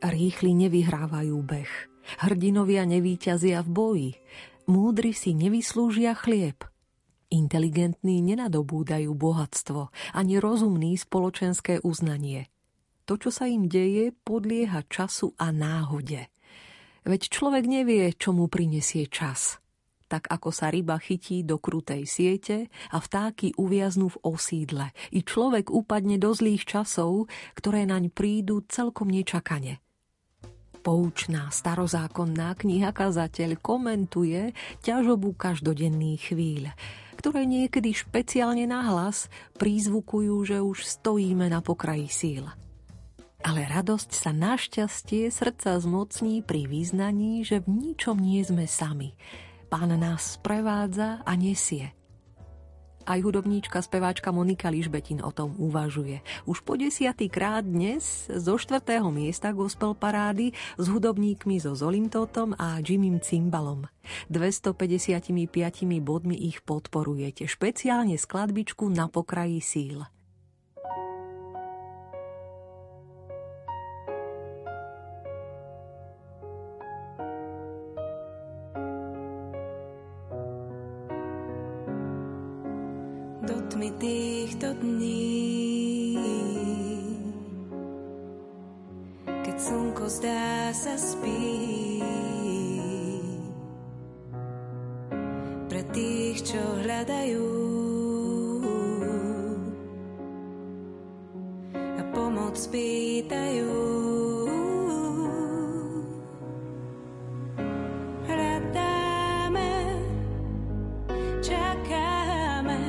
[SPEAKER 1] Rýchli nevyhrávajú beh. Hrdinovia nevíťazia v boji. Múdri si nevyslúžia chlieb. Inteligentní nenadobúdajú bohatstvo, ani rozumní spoločenské uznanie. To, čo sa im deje, podlieha času a náhode. Veď človek nevie, čo mu prinesie čas. Tak ako sa ryba chytí do krutej siete a vtáky uviaznú v osídle, i človek upadne do zlých časov, ktoré naň prídu celkom nečakane. Poučná starozákonná kniha Kazateľ komentuje ťažobu každodenných chvíľ, ktoré niekedy špeciálne nahlas prízvukujú, že už stojíme na pokraji síl. Ale radosť sa našťastie srdca zmocní pri vyznaní, že v ničom nie sme sami. Pán nás sprevádza a nesie. Aj hudobníčka, speváčka Monika Lišbetin o tom uvažuje. Už po 10. krát dnes zo 4. miesta gospel parády s hudobníkmi so Zolim Totom a Jimmym Cimbalom. 255 bodmi ich podporujete, špeciálne skladbičku Na pokraji síl.
[SPEAKER 12] Do tmy týchto dní, keď slnko zdá sa spí, pre tých, čo hľadajú a pomoc pýtajú. Hľadáme, čakáme,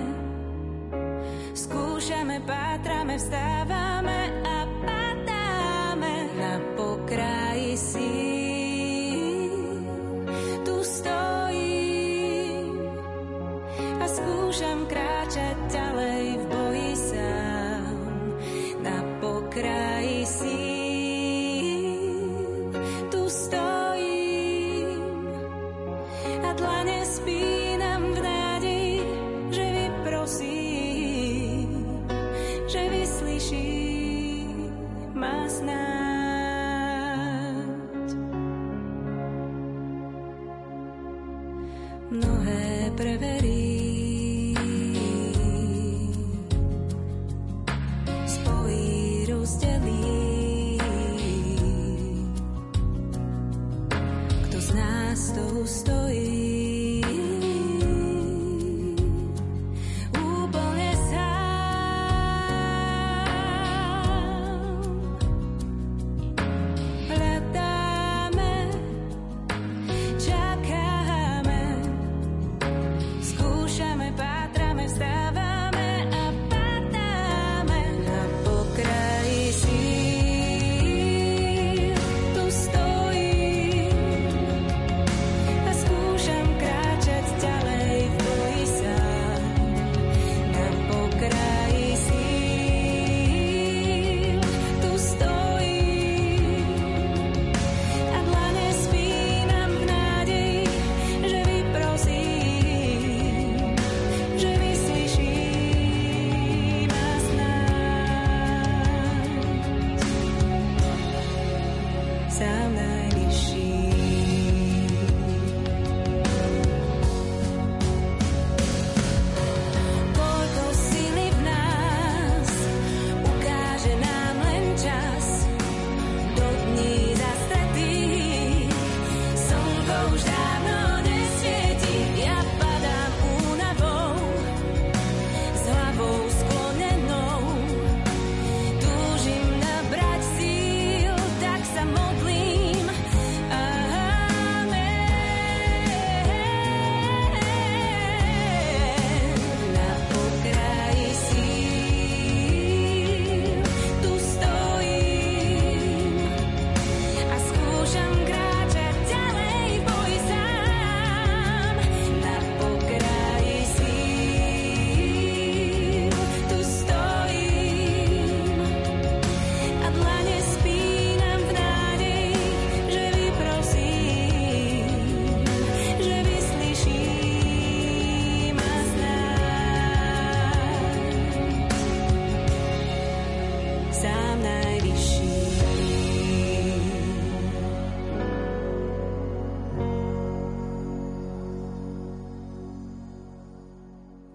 [SPEAKER 12] skúšame, pátrame, vstávame a padáme na pokraji síl. Tu stojím a skúšam kráčať ďalej v boji sám. Na pokraji síl. Tu stojím a dlane spínam v nádeji, že vyprosím, že vyslyší ma snáď. Mnohé preverí, spojí, rozdelí. Kto z nás to ustojí? School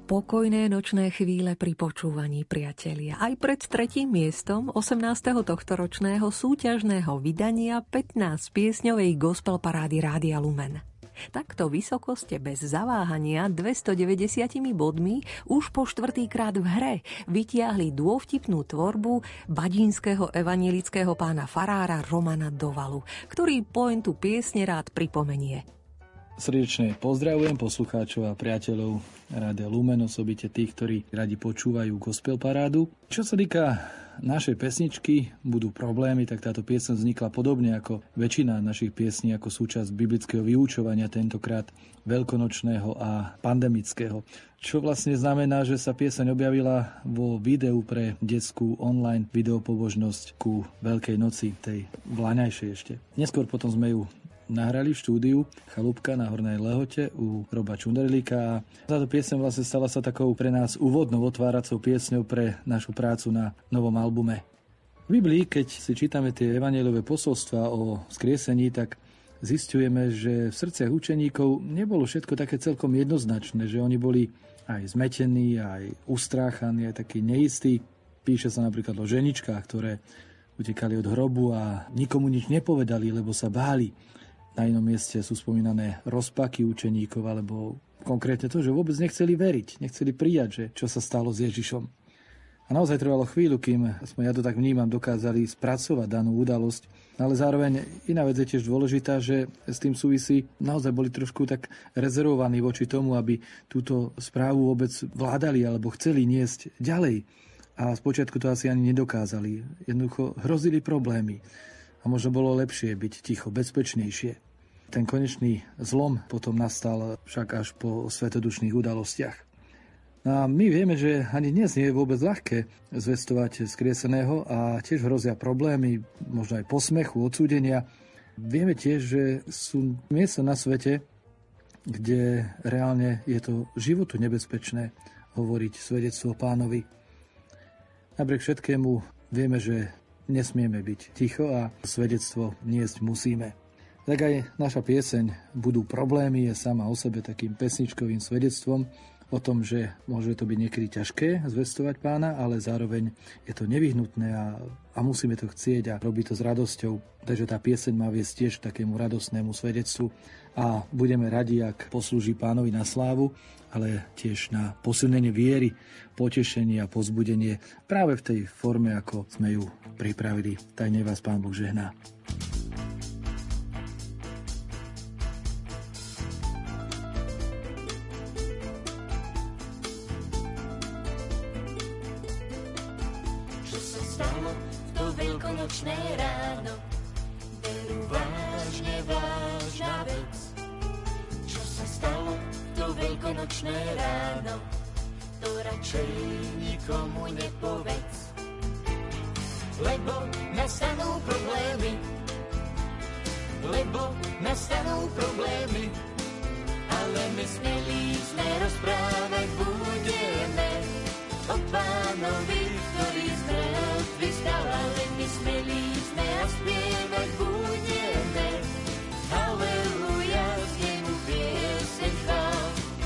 [SPEAKER 1] Pokojné nočné chvíle pri počúvaní, priatelia. Aj pred 3. miestom 18. tohtoročného súťažného vydania 15 piesňovej gospel parády Rádia Lumen. Takto vysoko ste bez zaváhania 290 bodmi už po 4. v hre vytiahli dôvtipnú tvorbu badínskeho evanjelického pána farára Romana Dovalu, ktorý pointu piesne rád pripomenie.
[SPEAKER 15] Srdečne pozdravujem poslucháčov a priateľov Rádia Lumen, osobite tých, ktorí radi počúvajú gospel parádu. Čo sa týka našej pesničky Budú problémy, tak táto pieseň vznikla podobne ako väčšina našich piesní ako súčasť biblického vyučovania, tentokrát veľkonočného a pandemického. Čo vlastne znamená, že sa pieseň objavila vo videu pre detskú online videopobožnosť ku Veľkej noci, tej vlaňajšej ešte. Neskôr potom sme ju nahrali v štúdiu Chalúbka na Hornej Lehote u Roba Čunderlíka a táto pieseň vlastne stala sa takou pre nás úvodnou otváracou piesňou pre našu prácu na novom albume. V Biblii, keď si čítame tie evanjeliové posolstvá o vzkriesení, tak zisťujeme, že v srdciach učeníkov nebolo všetko také celkom jednoznačné, že oni boli aj zmetení, aj ustráchaní, aj takí neistí. Píše sa napríklad o ženičkách, ktoré utekali od hrobu a nikomu nič nepovedali, lebo sa báli. Na inom mieste sú spomínané rozpaky učeníkov, alebo konkrétne to, že vôbec nechceli veriť, nechceli prijať, že čo sa stalo s Ježišom. A naozaj trvalo chvíľu, kým, aspoň ja to tak vnímam, dokázali spracovať danú udalosť. Ale zároveň iná vec je tiež dôležitá, že s tým súvisí, naozaj boli trošku tak rezervovaní voči tomu, aby túto správu vôbec vládali alebo chceli niesť ďalej. A spočiatku to asi ani nedokázali. Jednoducho hrozili problémy. A možno bolo lepšie byť ticho, bezpečnejšie. Ten konečný zlom potom nastal však až po svetodušných udalostiach. No a my vieme, že ani dnes nie je vôbec ľahké zvestovať vzkrieseného a tiež hrozia problémy, možno aj posmechu, odsúdenia. Vieme tiež, že sú miesta na svete, kde reálne je to životu nebezpečné hovoriť svedectvo Pánovi. Napriek všetkému vieme, že nesmieme byť ticho a svedectvo niesť musíme. Tak aj naša pieseň Budú problémy je sama o sebe takým pesničkovým svedectvom o tom, že môže to byť niekedy ťažké zvestovať Pána, ale zároveň je to nevyhnutné a musíme to chcieť a robiť to s radosťou. Takže tá pieseň má viesť tiež k takému radostnému svedectvu a budeme radi, ak poslúži Pánovi na slávu, ale tiež na posilnenie viery, potešenie a povzbudenie práve v tej forme, ako sme ju pripravili. Tak nech vás Pán Boh žehná.
[SPEAKER 16] Čo sa stalo v to veľkonočné ráno? Veru vážne vážna vec. Čo sa stalo to veľkonočné ráno, to radšej nikomu nepovedz. Lebo nastanú problémy, ale my smelí sme rozprávať budeme o Pánovi, ktorý z mŕtvych vstal, ale my smelí sme a spievať budeme. Halleluja, znie mu pieseň chvál.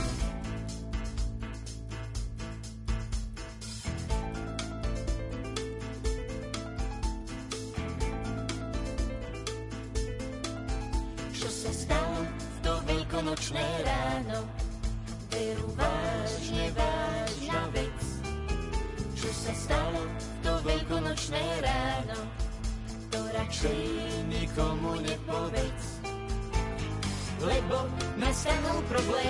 [SPEAKER 16] Čo sa stalo v to veľkonočné ráno? Veru vážne vážna vec. Čo sa stalo v to veľkonočné ráno? To radšej nikomu nepovedz. Lebo nastanú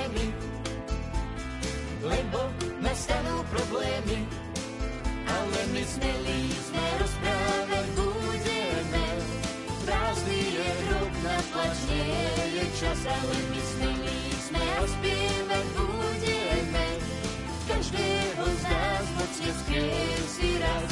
[SPEAKER 16] problémy, ale my smelí sme rozprávať budeme. Prázdny je hrob, na plač nie je čas, ale my smelí sme a spievať budeme. Každého z nás mocne vzkriesí raz.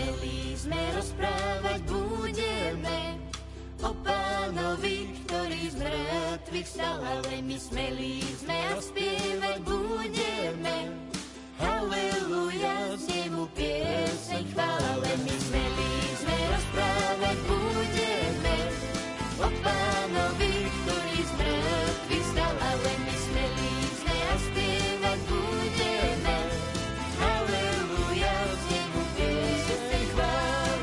[SPEAKER 16] smelí sme, rozprávať budeme o Pánovi, ktorý z mŕtvych vstal, ale my smelí sme a spievať budeme. Halleluja, znie mu pieseň chvála, ale my smelí sme, rozprávať budeme o Pánovi, ktorý z mŕtvych vstal, ale my smelí sme a spievať budeme. Halleluja, znie mu pieseň chvála.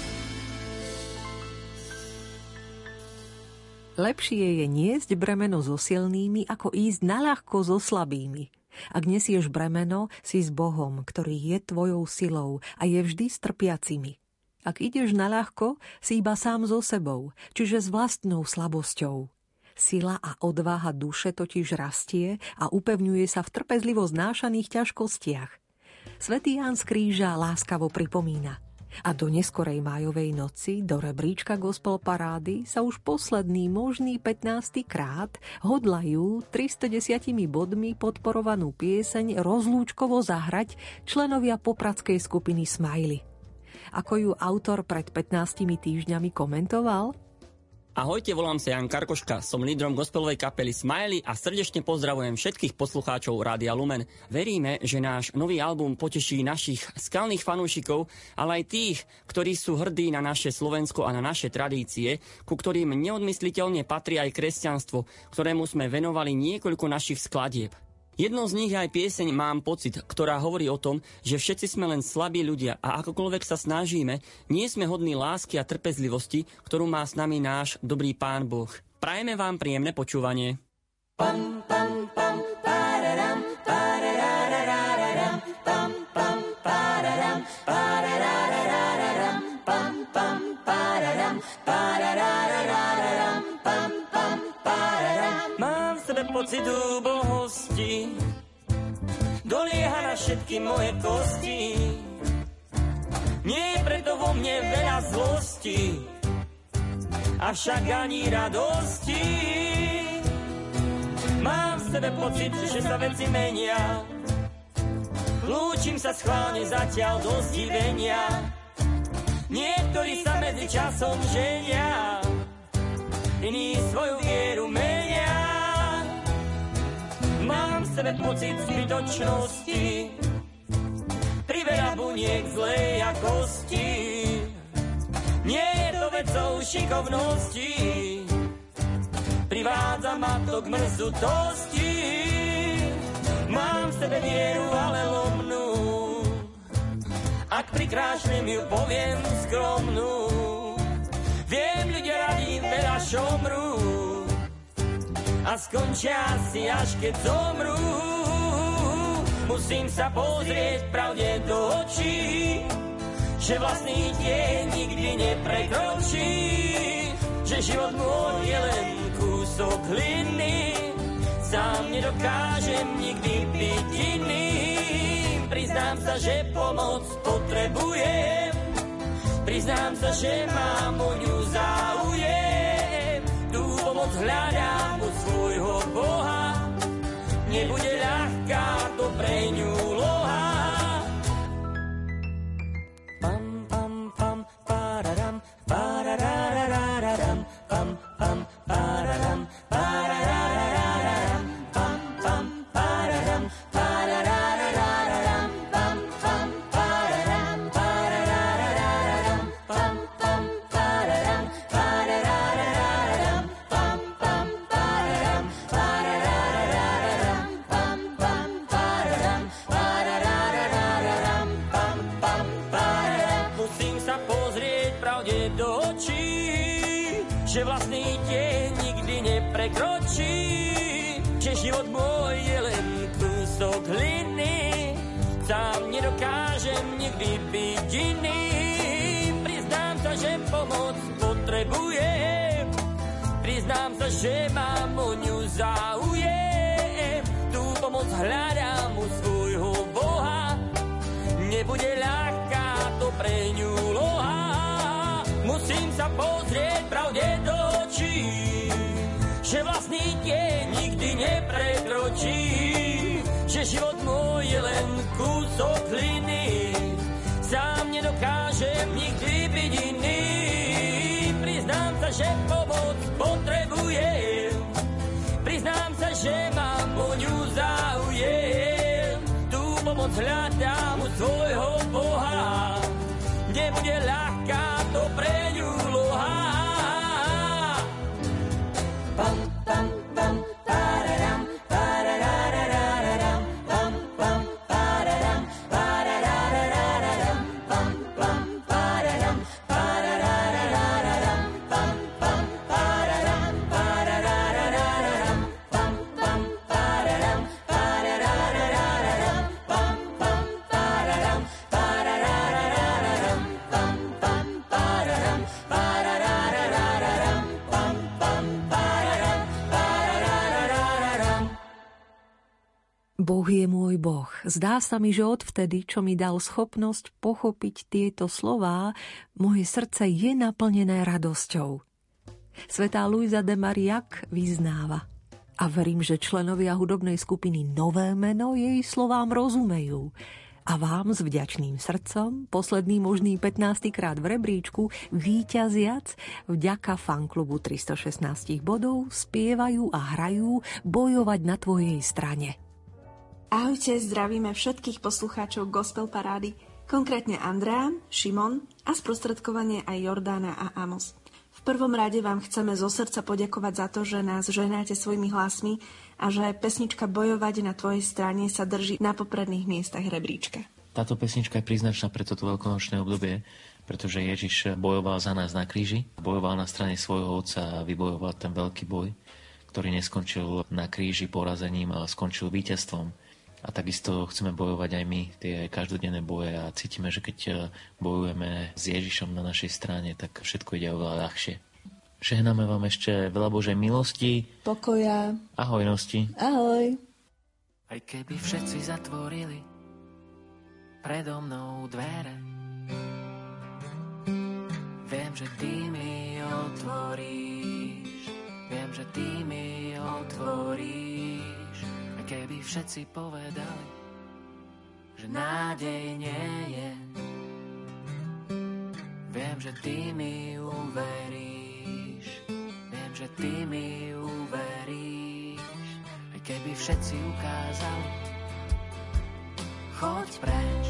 [SPEAKER 1] Lepšie je niesť bremeno so silnými, ako ísť naľahko so slabými. Ak nesieš bremeno, si s Bohom, ktorý je tvojou silou a je vždy s trpiacimi. Ak ideš naľahko, si iba sám so sebou, čiže s vlastnou slabosťou. Sila a odvaha duše totiž rastie a upevňuje sa v trpezlivo znášaných ťažkostiach. Svätý Ján z Kríža láskavo pripomína: a do neskorej májovej noci do rebríčka gospel parády sa už posledný možný 15. krát hodlajú 310 bodmi podporovanú pieseň rozlúčkovo zahrať členovia popradskej skupiny Smiley. Ako ju autor pred 15 týždňami komentoval?
[SPEAKER 17] Ahojte, volám sa Jan Karkoška, som lídrom gospelovej kapely Smiley a srdečne pozdravujem všetkých poslucháčov Rádia Lumen. Veríme, že náš nový album poteší našich skalných fanúšikov, ale aj tých, ktorí sú hrdí na naše Slovensko a na naše tradície, ku ktorým neodmysliteľne patrí aj kresťanstvo, ktorému sme venovali niekoľko našich skladieb. Jednou z nich je aj pieseň Mám pocit, ktorá hovorí o tom, že všetci sme len slabí ľudia a akokoľvek sa snažíme, nie sme hodní lásky a trpezlivosti, ktorú má s nami náš dobrý Pán Boh. Prajeme vám príjemné počúvanie.
[SPEAKER 16] Pam, pam, pam, pararam, pararararam, pam, pam, pararam, pararararam, pam, pam, pararam, pararararam, pam, pam, pararam.
[SPEAKER 17] Mám v sebe pocit úbohosti, dolieha na všetky moje kosti. Nie je preto vo mne veľa zlosti, avšak ani radosti. Mám v sebe pocit, že sa veci menia, lúčim sa schválne zatiaľ do zdivenia. Niektorí sa medzi časom ženia, iní svoju vieru menia. Mám v sebe pocit zbytočnosti, priveľa buniek zlej jakosti. Nie je to vecou šikovnosti, privádza ma to k mrzutosti. Mám v sebe vieru, ale lomnú, ak prikrášlim ju, poviem skromnú. Viem, ľudia radí veľa šomrú a skončia si, až keď zomrú. Musím sa pozrieť pravde do očí, že vlastný tieň nikdy neprekročí, že život môj je len kúsok hliny, sám nedokážem nikdy byť iným. Priznám sa, že pomoc potrebujem, priznám sa, že mám o ňu záujem. Tú pomoc hľadám u svojho Boha, nebude ľahká to pre ňu loha. Pam, pam, pam, pararam, pararararam, pam, pam, pararam, pararararam, pam, pam, pararam, pararararam, pam, pam, pararam, pararararam, pam, pam, pararam, pararararam, pam, pam, pararam, pararararam, pam, pam, pararam, pararararam, pam, pam, pararam. Musím sa pozrieť pravde do očí, že vlastný tieň nikdy neprekročí, že život môj je len kúsok hliny, sám nedokážem nikdy byť iným. Priznám sa, že pomoc potrebujem, priznám sa, že mám o ňu záujem. Tú pomoc hľadám u svojho Boha, nebude ľahká to pre ňu loha. Musím sa pozrieť pravde do očí, že vlastný tieň nikdy neprekročí, že život môj je len kúsok hliny, sám nedokážem
[SPEAKER 18] nemôžem nikdy byť iný. Priznám sa, že pomoc potrebujem. Priznám sa, že mám o ňu záujem. Tú pomoc hľadám u svojho Boha. Nebude ľahká to pre ňu loha. Pam, pam, pam, pararam, parararararam, pam, pam, pararam, parararararam, pam, pam, pararam, parararararam, pam, pam, pararam, parararararam, pam, pam, pararam, parararararam, pam, pam, pararam, parararararam, pam, pam, pararam, parararararam, pam, pam, pararam, parararararam.
[SPEAKER 1] Boh je môj Boh. Zdá sa mi, že odvtedy, čo mi dal schopnosť pochopiť tieto slová, moje srdce je naplnené radosťou. Svätá Luisa de Marillac vyznáva: a verím, že členovia hudobnej skupiny Nové meno jej slovám rozumejú. A vám s vďačným srdcom, posledný možný 15. krát v rebríčku, víťaziac, vďaka fanklubu 316 bodov, spievajú a hrajú Bojovať na tvojej strane.
[SPEAKER 19] Ahojte, zdravíme všetkých poslucháčov Gospel Parády, konkrétne Andrea, Šimon a sprostredkovanie aj Jordána a Amos. V prvom rade vám chceme zo srdca poďakovať za to, že nás ženáte svojimi hlasmi a že pesnička Bojovať na tvojej strane sa drží na popredných miestach rebríčka.
[SPEAKER 20] Táto pesnička je príznačná pre toto veľkonočné obdobie, pretože Ježiš bojoval za nás na kríži, bojoval na strane svojho otca a vybojoval ten veľký boj, ktorý neskončil na kríži porazením, ale skončil víťazstvom. A takisto chceme bojovať aj my, tie každodenné boje, a cítime, že keď bojujeme s Ježišom na našej strane, tak všetko ide oveľa ľahšie. Žehnáme vám ešte veľa Božej milosti,
[SPEAKER 19] pokoja
[SPEAKER 20] a hojnosti.
[SPEAKER 19] Ahoj.
[SPEAKER 21] Aj keby všetci zatvorili predo mnou dvere, viem, že ty mi otvoríš. Viem, že ty mi otvoríš. Keby všetci povedali, že nádej nie je, viem, že ty mi uveríš. Viem, že ty mi uveríš. Aj keby všetci ukázali, choď preč,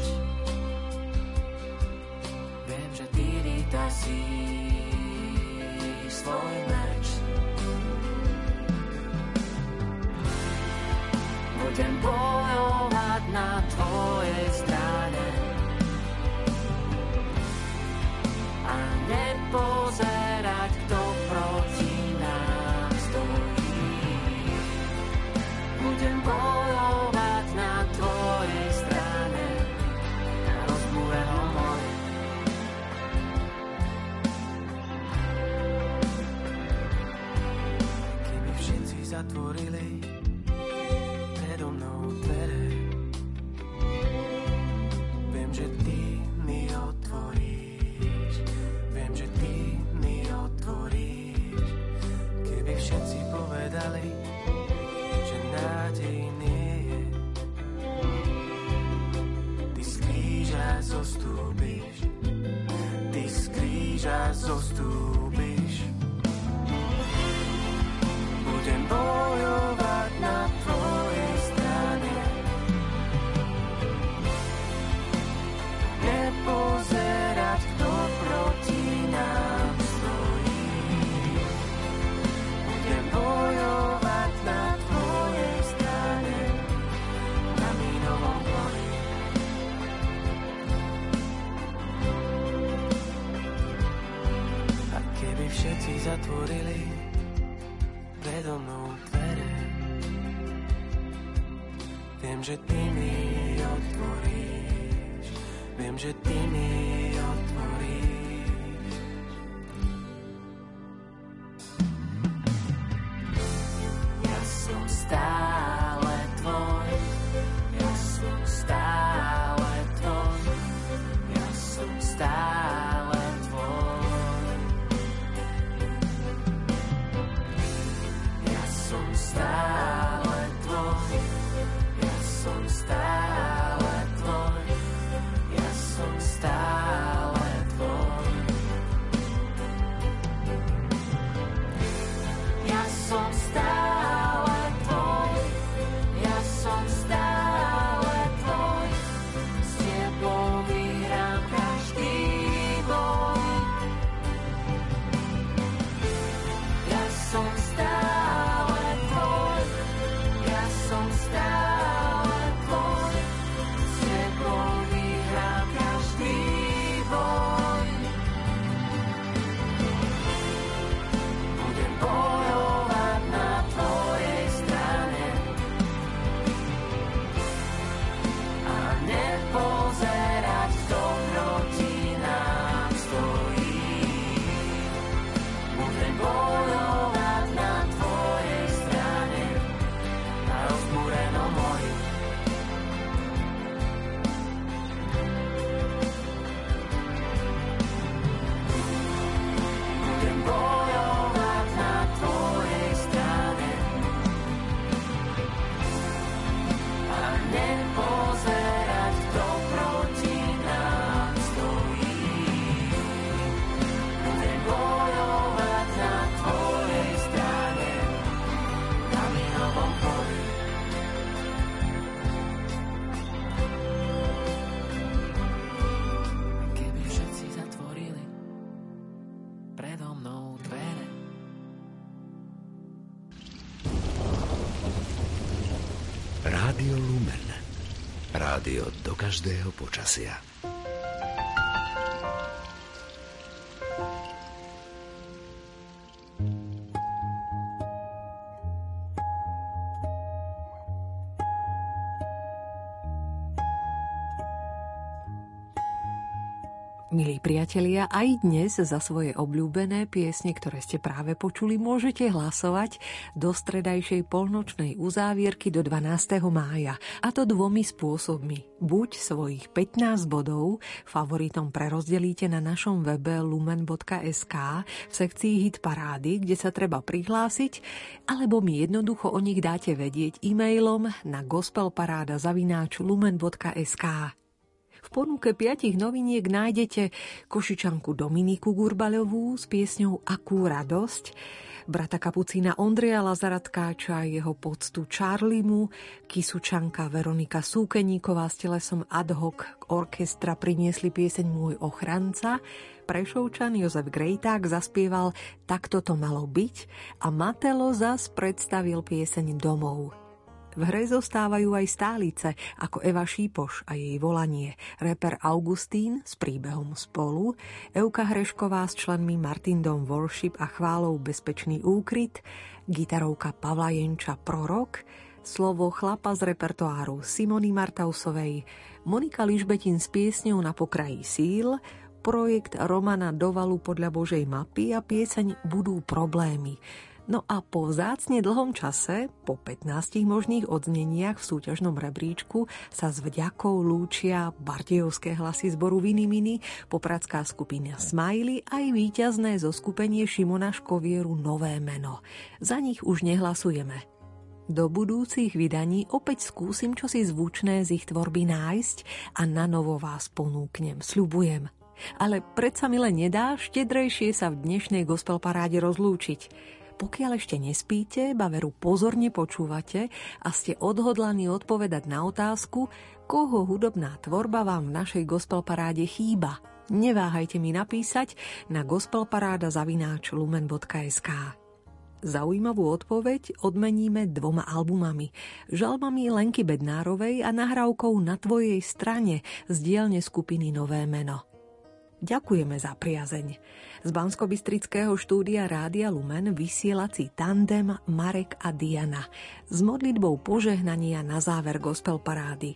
[SPEAKER 21] viem, že ty vytasíš svoj meč. Budem bojovať na tvojej strane a nepozerať, kto proti nám stojí. Budem bojovať na tvojej strane na rozbúrenom mori. Keby všetci zatvorili že ty mi otvoríš. Viem, že ty mi otvoríš. Keby všetci povedali, že nádej nie je, ty z kríža zostúpiš. Ty z kríža zostúpiš. Budem bojovať na tvojej strane. Nepozerať, kto proti nám stojí. Budem bojovať na tvojej strane, na mínovom poli. A keby všetci zatvorili predo mnou dvere, viem, že ty mi otvoríš. Viem, že ty mi otvoríš. Ja som stále tvoj. Ja som stále tvoj. Ja som stále tvoj. Ja som stále tvoj. Ja som stále tvoj. Ja som stále
[SPEAKER 4] Lumen. Rádio do každého počasia.
[SPEAKER 1] Milí priatelia, aj dnes za svoje obľúbené piesne, ktoré ste práve počuli, môžete hlasovať do stredajšej polnočnej uzávierky do 12. mája. A to dvomi spôsobmi. Buď svojich 15 bodov favoritom prerozdelíte na našom webe lumen.sk v sekcii Hit parády, kde sa treba prihlásiť, alebo mi jednoducho o nich dáte vedieť e-mailom na gospelparáda@lumen.sk. V ponuke 5 noviniek nájdete Košičanku Dominiku Gurbaľovú s piesňou Akú radosť, brata kapucína Ondreja Lazaratkáča a jeho poctu Charliemu, Kisučanka Veronika Súkeníková s telesom ad hoc orchestra priniesli pieseň Môj ochranca, Prešovčan Jozef Grejták zaspieval Takto to malo byť a Matelo zas predstavil pieseň Domov. V hre zostávajú aj stálice, ako Eva Šípoš a jej volanie, reper Augustín s príbehom Spolu, Euka Hrešková s členmi Martin Dom Worship a chválou Bezpečný úkryt, gitarovka Pavla Jenča Prorok, slovo chlapa z repertoáru Simony Martausovej, Monika Ližbetin s piesňou Na pokraji síl, projekt Romana Dovalu Podľa Božej mapy a pieseň Budú problémy. No a po vzácne dlhom čase, po 15 možných odzneniach v súťažnom rebríčku sa s vďakou lúčia bardejovské hlasy zboru Viny Miny, popradská skupina Smiley aj víťazné zoskupenie Šimona Škovieru Nové meno. Za nich už nehlasujeme. Do budúcich vydaní opäť skúsim čosi zvučné z ich tvorby nájsť a na novo vás ponúknem, sľubujem. Ale predsa mi len nedá štedrejšie sa v dnešnej gospel paráde rozlúčiť. Pokiaľ ešte nespíte, baveru pozorne počúvate a ste odhodlaní odpovedať na otázku, koho hudobná tvorba vám v našej gospel paráde chýba. Neváhajte mi napísať na gospelparáda@lumen.sk. Zaujímavú odpoveď odmeníme 2 albumami. Žalmami Lenky Bednárovej a nahrávkou Na tvojej strane z dielne skupiny Nové meno. Ďakujeme za priazeň. Z banskobystrického štúdia Rádia Lumen vysielací tandem Marek a Diana s modlitbou požehnania na záver gospel parády.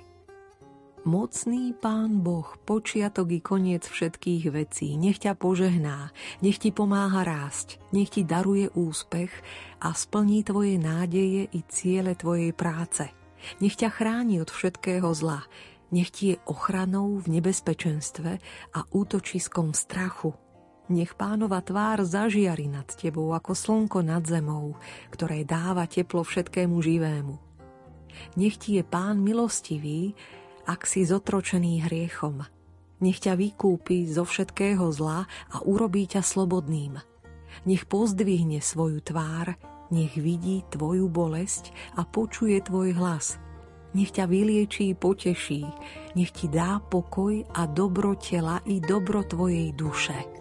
[SPEAKER 1] Mocný Pán Boh, počiatok i koniec všetkých vecí, nech ťa požehná, nech ti pomáha rásť, nech ti daruje úspech a splní tvoje nádeje i ciele tvojej práce. Nech ťa chráni od všetkého zla, nech ti je ochranou v nebezpečenstve a útočiskom strachu. Nech Pánova tvár zažiari nad tebou ako slnko nad zemou, ktoré dáva teplo všetkému živému. Nech ti je Pán milostivý, ak si zotročený hriechom. Nech ťa vykúpi zo všetkého zla a urobí ťa slobodným. Nech pozdvihne svoju tvár, nech vidí tvoju bolesť a počuje tvoj hlas. Nech ťa vyliečí, poteší, nech ti dá pokoj a dobro tela i dobro tvojej duše.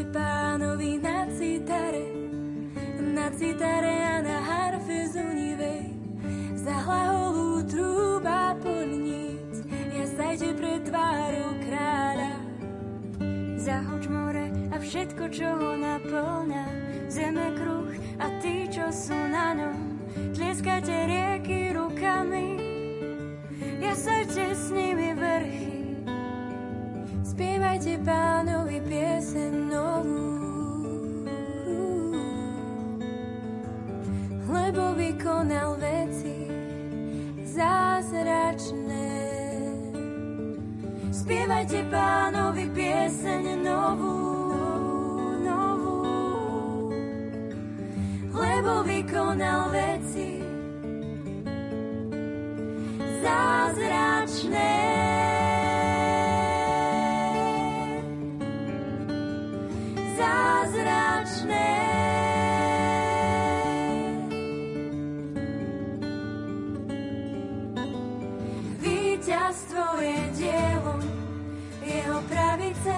[SPEAKER 12] Pánovi na citare a na harfe zunivej, za hlaholu trúba podníc, jasajte pred tvárou kráľa. Zahoď more a všetko, čo ho naplňa, zeme kruh a tí, čo sú na ňom, tlieskajte rieky rukami, jasajte s nimi vrchy, spievajte Pánovi pieseň novú. Lebo vykonal veci zázračné. Spievajte Pánovi pieseň novú, novú. Lebo vykonal veci zázračné. Zázračné. Víťazstvo je dielo jeho pravice.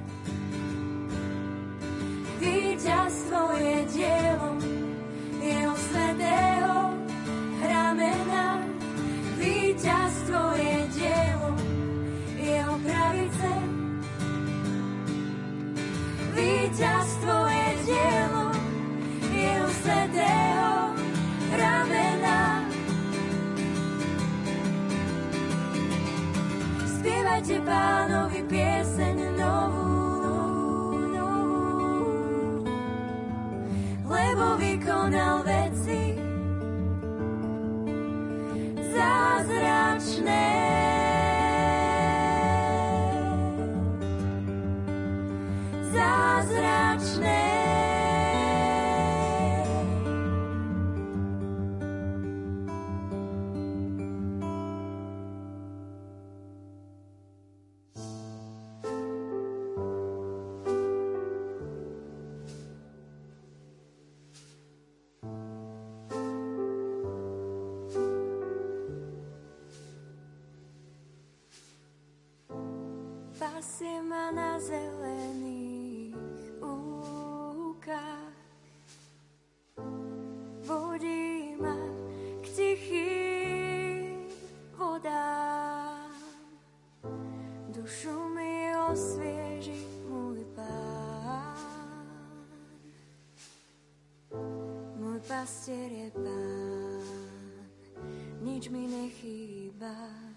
[SPEAKER 12] Víťazstvo je dielo jeho svätého ramena. Víťazstvo je dielo jeho pravice. Víťazstvo je dielo jeho svätého ramena. Spievajte Pánovi pieseň novú, novú, lebo vykonal veci zázračné. Zázračné. Pasie ma na zelených úkach, vodí ma k tichým vodám, dušu mi osvieži môj Pán. Môj pastier je Pán, nič mi nechýba.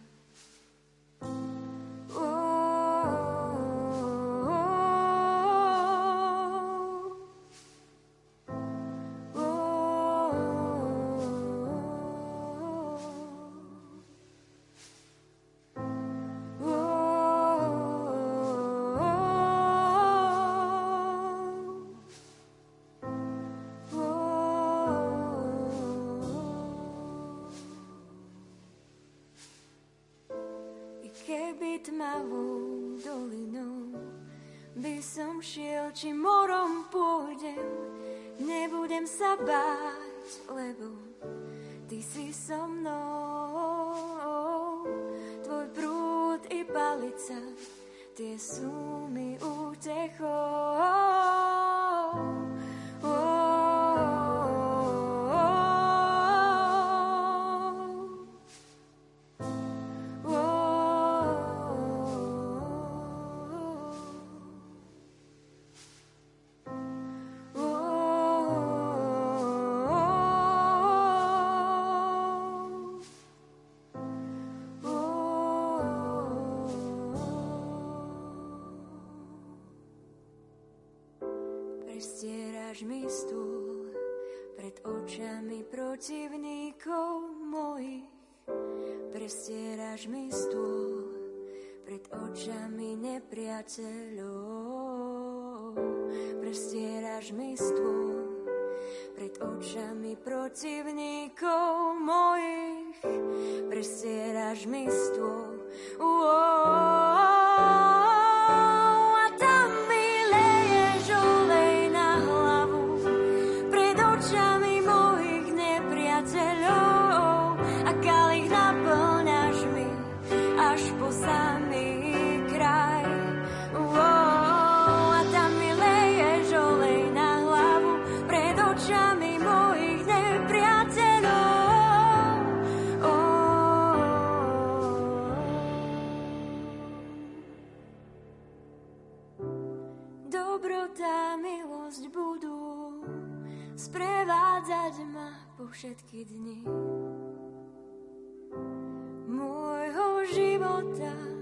[SPEAKER 12] Keby tmavou dolinou by som šiel, či morom pôjdem, nebudem sa báť, lebo ty si so mnou. Tvoj prúd i palica, tie sú mi útechou. Prestieraš mi stôl pred očami protivníkov mojich. Prestieraš mi stôl pred očami nepriateľov. Prestieraš mi stôl pred očami protivníkov mojich. Prestieraš mi stôl. Samý kraj, a tam mi leje po všetky dni môjho života.